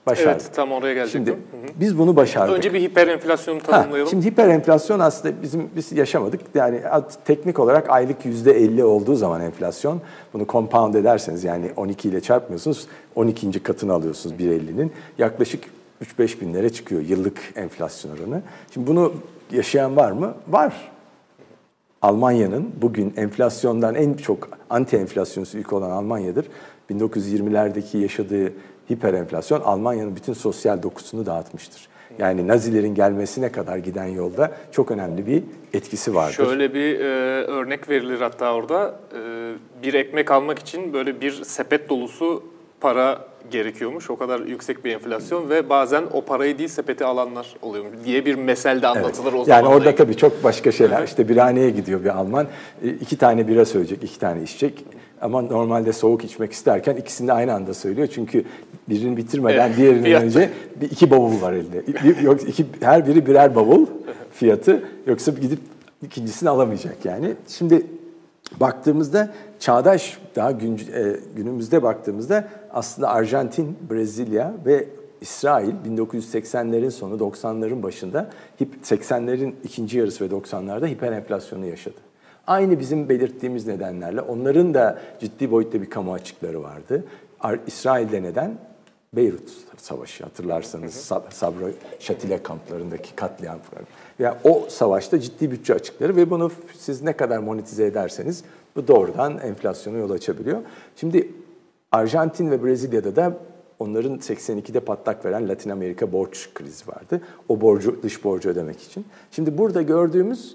Başardık. Evet, tam oraya gelecektim. Şimdi biz bunu başardık. Önce bir hiperenflasyonu tanımlayalım. Ha, şimdi hiperenflasyon aslında bizim biz yaşamadık. Yani teknik olarak aylık yüzde elli olduğu zaman enflasyon, bunu compound ederseniz yani on iki ile çarpmıyorsunuz, on ikinci katını alıyorsunuz bir ellinin. Yaklaşık üç beş binlere çıkıyor yıllık enflasyon oranı. Şimdi bunu yaşayan var mı? Var. Almanya'nın bugün enflasyondan en çok anti enflasyonist ülke olan Almanya'dır. bin dokuz yüz yirmilerdeki yaşadığı hiperenflasyon Almanya'nın bütün sosyal dokusunu dağıtmıştır. Yani Nazilerin gelmesine kadar giden yolda çok önemli bir etkisi vardır. Şöyle bir e, örnek verilir hatta orada. E, bir ekmek almak için böyle bir sepet dolusu para gerekiyormuş. O kadar yüksek bir enflasyon ve bazen o parayı değil sepeti alanlar oluyormuş diye bir meselde anlatılır evet. O zaman. Yani orada tabii çok başka şeyler. İşte birhaneye gidiyor bir Alman. iki tane bira söyleyecek, iki tane içecek. Ama normalde soğuk içmek isterken ikisini de aynı anda söylüyor. Çünkü birini bitirmeden evet, diğerinden fiyatı. önce bir iki bavul var elde. Bir, yok, iki, her biri birer bavul fiyatı. Yoksa gidip ikincisini alamayacak yani. Şimdi baktığımızda çağdaş, daha gün, e, günümüzde baktığımızda aslında Arjantin, Brezilya ve İsrail bin dokuz yüz seksenlerin sonu doksanların başında seksenlerin ikinci yarısı ve doksanlarda hiperenflasyonu yaşadı. Aynı bizim belirttiğimiz nedenlerle onların da ciddi boyutta bir kamu açıkları vardı. İsrail'de neden? Beyrut Savaşı hatırlarsanız Sabra Şatile kamplarındaki katliam falan. Yani o savaşta ciddi bütçe açıkları ve bunu siz ne kadar monetize ederseniz bu doğrudan enflasyona yol açabiliyor. Şimdi Arjantin ve Brezilya'da da onların seksen ikide patlak veren Latin Amerika borç krizi vardı. O borcu, dış borcu ödemek için. Şimdi burada gördüğümüz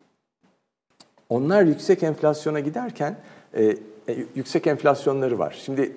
onlar yüksek enflasyona giderken e, e, yüksek enflasyonları var. Şimdi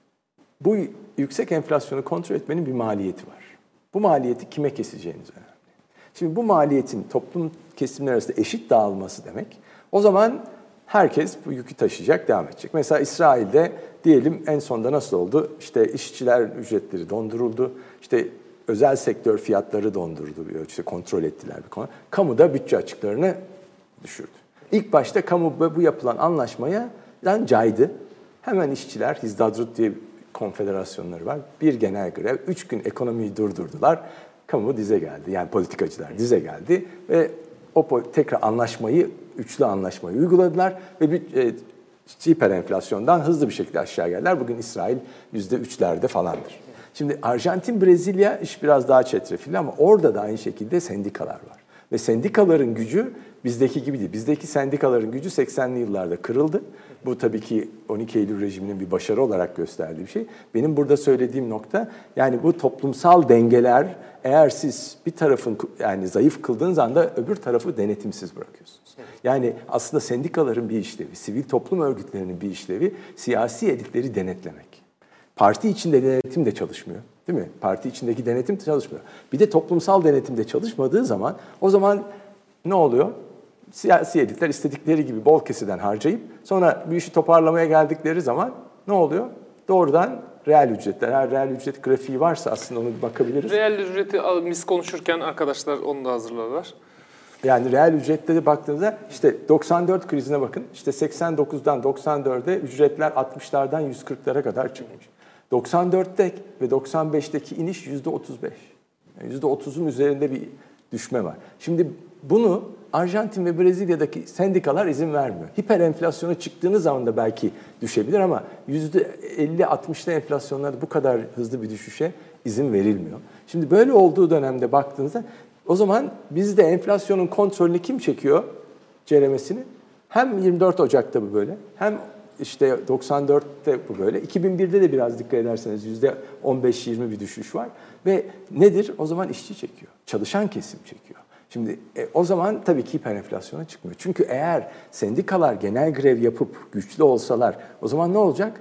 bu yüksek enflasyonu kontrol etmenin bir maliyeti var. Bu maliyeti kime keseceğiniz önemli. Şimdi bu maliyetin toplum kesimleri arasında eşit dağılması demek. O zaman herkes bu yükü taşıyacak, devam edecek. Mesela İsrail'de diyelim en sonda nasıl oldu? İşte işçiler ücretleri donduruldu. İşte özel sektör fiyatları dondurdu. İşte kontrol ettiler bir konu. Kamuda bütçe açıklarını düşürdü. İlk başta kamu bu yapılan anlaşmaya caydı. Hemen işçiler, Hizdadraut diye konfederasyonları var. Bir genel grev, üç gün ekonomiyi durdurdular. Kamu dize geldi. Yani politikacılar dize geldi ve o tekrar anlaşmayı, üçlü anlaşmayı uyguladılar ve bir e, hiperenflasyondan hızlı bir şekilde aşağı geldiler. Bugün İsrail yüzde üçlerde falandır. Şimdi Arjantin, Brezilya iş biraz daha çetrefilli ama orada da aynı şekilde sendikalar var. Ve sendikaların gücü bizdeki gibi değil. Bizdeki sendikaların gücü seksenli yıllarda kırıldı. Bu tabii ki on iki Eylül rejiminin bir başarı olarak gösterdiği bir şey. Benim burada söylediğim nokta, yani bu toplumsal dengeler, eğer siz bir tarafın yani zayıf kıldığınız anda öbür tarafı denetimsiz bırakıyorsunuz. Yani aslında sendikaların bir işlevi, sivil toplum örgütlerinin bir işlevi siyasi elitleri denetlemek. Parti içinde denetim de çalışmıyor. Değil mi? Parti içindeki denetim de çalışmıyor. Bir de toplumsal denetim de çalışmadığı zaman o zaman ne oluyor? Siyasi elitler istedikleri gibi bol keseden harcayıp sonra bir işi toparlamaya geldikleri zaman ne oluyor? Doğrudan reel ücretler. Eğer reel ücret grafiği varsa aslında onu bir bakabiliriz. Reel ücreti biz konuşurken arkadaşlar onu da hazırlarlar. Yani reel ücrette de baktığınızda işte doksan dört krizine bakın. İşte seksen dokuzdan doksan dörde ücretler altmışlardan yüz kırklara kadar çıkmış. doksan dörtte ve doksan beşteki iniş yüzde otuz beş. Yani yüzde otuzun üzerinde bir düşme var. Şimdi bunu Arjantin ve Brezilya'daki sendikalar izin vermiyor. Hiperenflasyona çıktığınız zaman da belki düşebilir ama yüzde elli altmışta enflasyonlarda bu kadar hızlı bir düşüşe izin verilmiyor. Şimdi böyle olduğu dönemde baktığınızda o zaman bizde enflasyonun kontrolünü kim çekiyor? Ceremesini. Hem yirmi dört Ocak'ta bu böyle, hem işte doksan dörtte bu böyle. iki bin birde de biraz dikkat ederseniz yüzde on beş yirmi bir düşüş var. Ve nedir? O zaman işçi çekiyor. Çalışan kesim çekiyor. Şimdi e, o zaman tabii ki hiperenflasyona çıkmıyor. Çünkü eğer sendikalar genel grev yapıp güçlü olsalar o zaman ne olacak?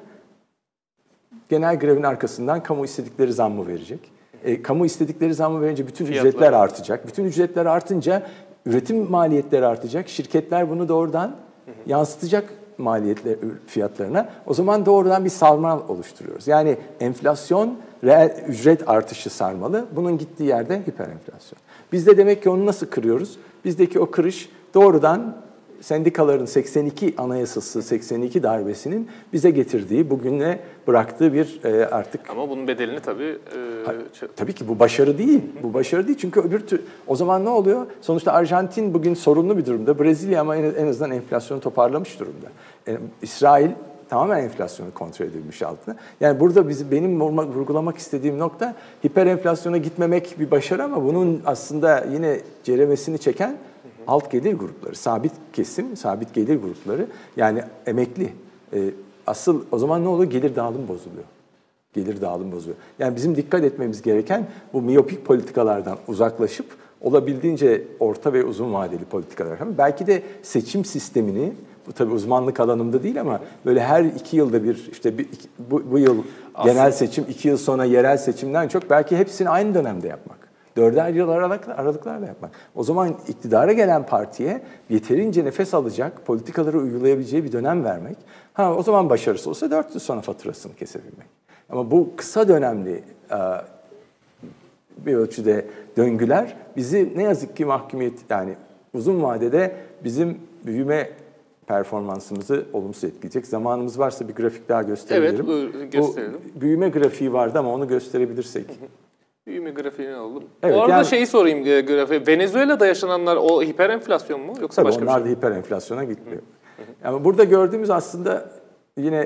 Genel grevin arkasından kamu istedikleri zammı verecek. E, kamu istedikleri zammı verince bütün Fiyatlar. ücretler artacak. Bütün ücretler artınca üretim maliyetleri artacak. Şirketler bunu doğrudan hı hı. yansıtacak maliyetler fiyatlarına. O zaman doğrudan bir sarmal oluşturuyoruz. Yani enflasyon reel ücret artışı sarmalı. Bunun gittiği yerde hiperenflasyon. Biz de demek ki onu nasıl kırıyoruz? Bizdeki o kırış doğrudan sendikaların seksen iki anayasası, seksen iki darbesinin bize getirdiği, bugüne bıraktığı bir e, artık... Ama bunun bedelini tabii... E, ha, tabii ki bu başarı değil. Bu başarı değil çünkü öbür tür... O zaman ne oluyor? Sonuçta Arjantin bugün sorunlu bir durumda. Brezilya ama en, en azından enflasyonu toparlamış durumda. Yani İsrail tamamen enflasyonu kontrol edilmiş altına. Yani burada bizim, benim vurgulamak istediğim nokta hiperenflasyona gitmemek bir başarı ama bunun aslında yine ceremesini çeken alt gelir grupları, sabit kesim, sabit gelir grupları, yani emekli. Ee, asıl o zaman ne oluyor? Gelir dağılımı bozuluyor. Gelir dağılımı bozuluyor. Yani bizim dikkat etmemiz gereken bu miyopik politikalardan uzaklaşıp olabildiğince orta ve uzun vadeli politikalar. Belki de seçim sistemini, bu tabii uzmanlık alanımda değil ama böyle her iki yılda bir, işte bir, bu, bu yıl aslında genel seçim, iki yıl sonra yerel seçimden çok belki hepsini aynı dönemde yapmak. Dörder yıl aralıklar, aralıklarla yapmak. O zaman iktidara gelen partiye yeterince nefes alacak, politikaları uygulayabileceği bir dönem vermek. Ha, o zaman başarısı olsa dört yıl sonra faturasını kesebilmek. Ama bu kısa dönemli bir ölçüde döngüler bizi ne yazık ki mahkumiyet, yani uzun vadede bizim büyüme performansımızı olumsuz etkileyecek. Zamanımız varsa bir grafik daha gösterebilirim. Evet, gösterelim. Bu büyüme grafiği vardı ama onu gösterebilirsek. Büyüme grafiğini alalım. Evet, o arada yani, şeyi sorayım grafiği. Venezuela'da yaşananlar o hiperenflasyon mu yoksa tabii başka bir şey mi? onlar da hiperenflasyona gitmiyor. Yani burada gördüğümüz aslında yine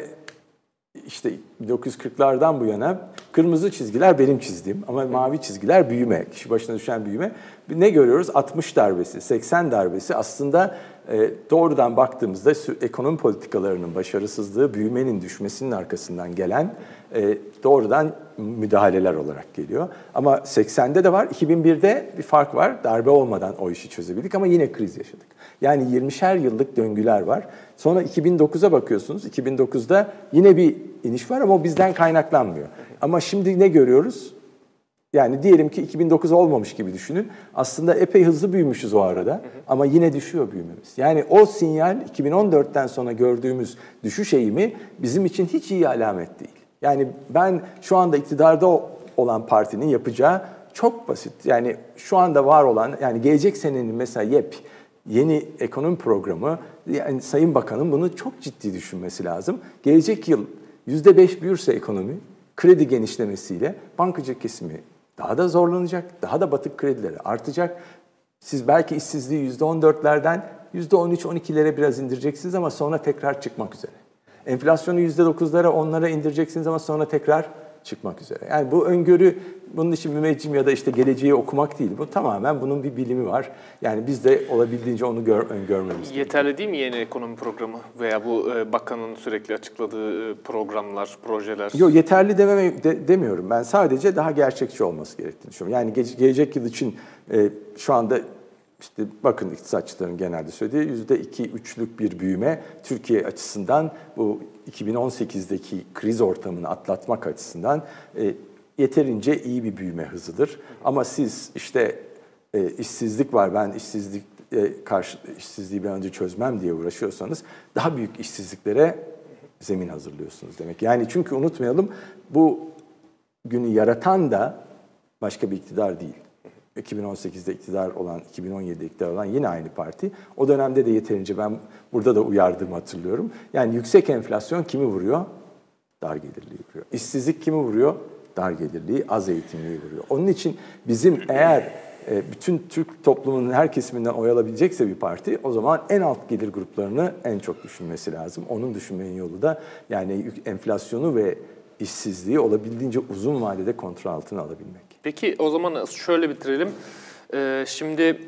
işte bin dokuz yüz kırklardan bu yana kırmızı çizgiler benim çizdiğim ama mavi çizgiler büyüme, kişi başına düşen büyüme. Ne görüyoruz? altmış darbesi, seksen darbesi aslında e, doğrudan baktığımızda ekonomi politikalarının başarısızlığı, büyümenin düşmesinin arkasından gelen e, doğrudan müdahaleler olarak geliyor. Ama seksende de var, iki bin birde bir fark var. Darbe olmadan o işi çözebildik ama yine kriz yaşadık. Yani yirmişer yıllık döngüler var. Sonra iki bin dokuza bakıyorsunuz. iki bin dokuzda yine bir iniş var ama o bizden kaynaklanmıyor. Ama şimdi ne görüyoruz? Yani diyelim ki iki bin dokuz olmamış gibi düşünün. Aslında epey hızlı büyümüşüz o arada ama yine düşüyor büyümemiz. Yani o sinyal iki bin on dörtten sonra gördüğümüz düşüş eğimi bizim için hiç iyi alamet değil. Yani ben şu anda iktidarda olan partinin yapacağı çok basit. Yani şu anda var olan, yani gelecek senenin mesela Y E P, yeni ekonomi programı, yani Sayın Bakan'ın bunu çok ciddi düşünmesi lazım. Gelecek yıl yüzde beş büyürse ekonomi, kredi genişlemesiyle bankacılık kesimi daha da zorlanacak, daha da batık kredileri artacak. Siz belki işsizliği yüzde on dörtlerden yüzde on üç on ikilere biraz indireceksiniz ama sonra tekrar çıkmak üzere. Enflasyonu yüzde dokuzlara onlara indireceksiniz ama sonra tekrar çıkmak üzere. Yani bu öngörü, bunun için müneccim ya da işte geleceği okumak değil. Bu tamamen bunun bir bilimi var. Yani biz de olabildiğince onu gör, öngörmemiz gerekiyor. Yeterli değil mi yeni ekonomi programı veya bu e, bakanın sürekli açıkladığı e, programlar, projeler? Yok, yeterli dememe, de, demiyorum. Ben sadece daha gerçekçi olması gerektiğini düşünüyorum. Yani ge- gelecek yıl için e, şu anda işte bakın iktisatçıların genelde söylediği yüzde iki üçlük bir büyüme Türkiye açısından bu iki bin on sekizdeki kriz ortamını atlatmak açısından e, yeterince iyi bir büyüme hızıdır. Ama siz işte e, işsizlik var, ben işsizlik e, karşı işsizliği bir an önce çözmem diye uğraşıyorsanız daha büyük işsizliklere zemin hazırlıyorsunuz demek. Yani çünkü unutmayalım, bu günü yaratan da başka bir iktidar değil. iki bin on sekizde iktidar olan, iki bin on yedide iktidar olan yine aynı parti. O dönemde de yeterince ben burada da uyardığımı hatırlıyorum. Yani yüksek enflasyon kimi vuruyor? Dar gelirliği vuruyor. İşsizlik kimi vuruyor? Dar gelirliği, az eğitimliği vuruyor. Onun için bizim eğer bütün Türk toplumunun her kesiminden oy alabilecekse bir parti, o zaman en alt gelir gruplarını en çok düşünmesi lazım. Onun düşünmenin yolu da yani enflasyonu ve işsizliği olabildiğince uzun vadede kontrol altına alabilmek. Peki o zaman şöyle bitirelim. Ee, şimdi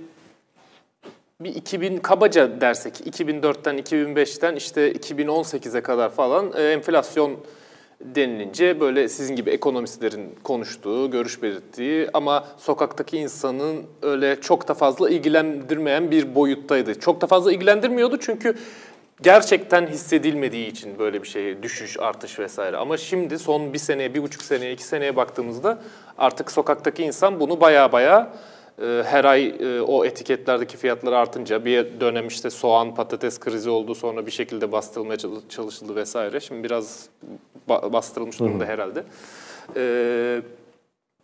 bir iki bin kabaca dersek iki bin dörtten iki bin beşten işte iki bin on sekize kadar falan e, enflasyon denilince böyle sizin gibi ekonomistlerin konuştuğu, görüş belirttiği ama sokaktaki insanın öyle çok da fazla ilgilendirmeyen bir boyuttaydı. Çok da fazla ilgilendirmiyordu çünkü gerçekten hissedilmediği için böyle bir şey, düşüş, artış vesaire. Ama şimdi son bir seneye, bir buçuk seneye, iki seneye baktığımızda artık sokaktaki insan bunu baya baya e, her ay e, o etiketlerdeki fiyatlar artınca bir dönem işte soğan, patates krizi oldu, sonra bir şekilde bastırılmaya çalışıldı vesaire. Şimdi biraz ba- bastırılmış durumda hmm. herhalde. E,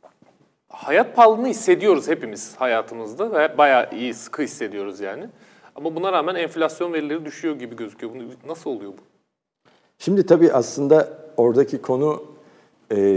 hayat pahalılığını hissediyoruz hepimiz hayatımızda ve bayağı iyi, sıkı hissediyoruz yani. Ama buna rağmen enflasyon verileri düşüyor gibi gözüküyor. Bunu nasıl oluyor bu? Şimdi tabii aslında oradaki konu e,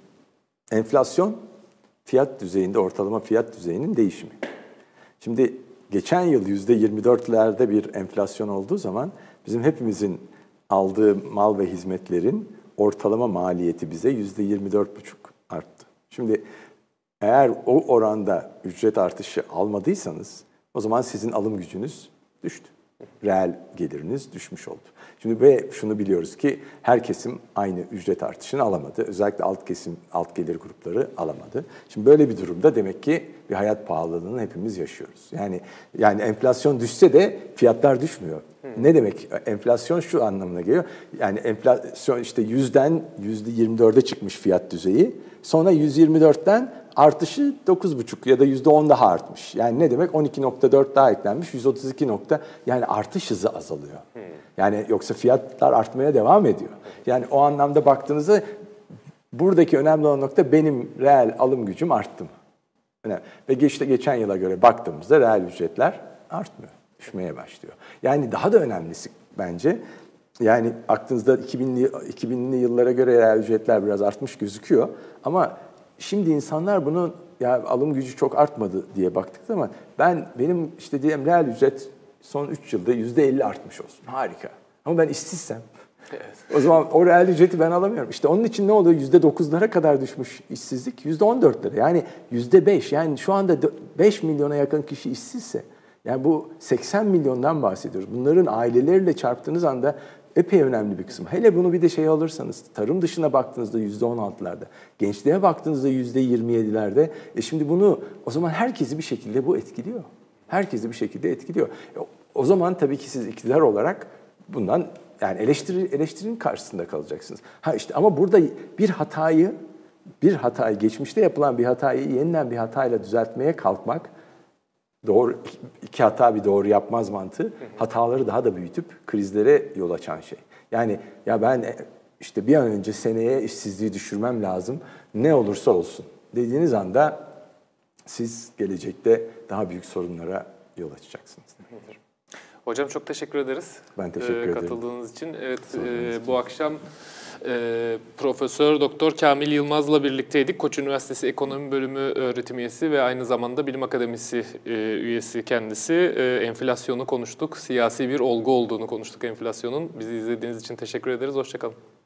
enflasyon fiyat düzeyinde, ortalama fiyat düzeyinin değişimi. Şimdi geçen yıl yüzde yirmi dörtlerde bir enflasyon olduğu zaman bizim hepimizin aldığı mal ve hizmetlerin ortalama maliyeti bize yüzde yirmi dört buçuk arttı. Şimdi eğer o oranda ücret artışı almadıysanız o zaman sizin alım gücünüz düştü. Reel geliriniz düşmüş oldu. Şimdi ve şunu biliyoruz ki her kesim aynı ücret artışını alamadı. Özellikle alt kesim, alt gelir grupları alamadı. Şimdi böyle bir durumda demek ki bir hayat pahalılığını hepimiz yaşıyoruz. Yani yani enflasyon düşse de fiyatlar düşmüyor. Hmm. Ne demek? Enflasyon şu anlamına geliyor. Yani enflasyon işte yüzden yüzde yirmi dörde çıkmış fiyat düzeyi. Sonra yüz yirmi dörtten artışı dokuz buçuk ya da yüzde on daha artmış. Yani ne demek? on iki nokta dört daha eklenmiş. yüz otuz iki nokta yani artış hızı azalıyor. Hmm. Yani yoksa fiyatlar artmaya devam ediyor. Yani o anlamda baktığınızda buradaki önemli olan nokta benim reel alım gücüm arttı mı? Önemli. Ve işte geçen yıla göre baktığımızda reel ücretler artmıyor. Düşmeye başlıyor. Yani daha da önemlisi bence yani aklınızda iki binli, iki binli yıllara göre reel ücretler biraz artmış gözüküyor. Ama şimdi insanlar bunu ya alım gücü çok artmadı diye baktık ama ben benim işte diyelim reel ücret son üç yılda yüzde elli artmış olsun. Harika. Ama ben işsizsem evet. O zaman o reel ücreti ben alamıyorum. İşte onun için ne oluyor? yüzde dokuzlara kadar düşmüş işsizlik. yüzde on dörtlere yani yüzde beş. Yani şu anda beş milyona yakın kişi işsizse yani bu seksen milyondan bahsediyoruz. Bunların aileleriyle çarptığınız anda epey önemli bir kısım. Hele bunu bir de şey alırsanız, tarım dışına baktığınızda yüzde on altılarda, gençliğe baktığınızda yüzde yirmi yedilerde. E şimdi bunu o zaman herkesi bir şekilde bu etkiliyor. Herkesi bir şekilde etkiliyor. E o zaman tabii ki siz iktidar olarak bundan yani eleştiri, eleştirinin karşısında kalacaksınız. Ha işte ama burada bir hatayı, bir hatayı, geçmişte yapılan bir hatayı yeniden bir hatayla düzeltmeye kalkmak, doğru iki hata bir doğru yapmaz mantığı, hataları daha da büyütüp krizlere yol açan şey. Yani ya ben işte bir an önce seneye işsizliği düşürmem lazım, ne olursa olsun dediğiniz anda siz gelecekte daha büyük sorunlara yol açacaksınız. Hocam çok teşekkür ederiz. Ben teşekkür ederim. Katıldığınız için. Evet, e, bu akşam e, Profesör Doktor Kamil Yılmaz'la birlikteydik. Koç Üniversitesi Ekonomi Bölümü öğretim üyesi ve aynı zamanda Bilim Akademisi e, üyesi kendisi. E, enflasyonu konuştuk. Siyasi bir olgu olduğunu konuştuk enflasyonun. Bizi izlediğiniz için teşekkür ederiz. Hoşça kalın.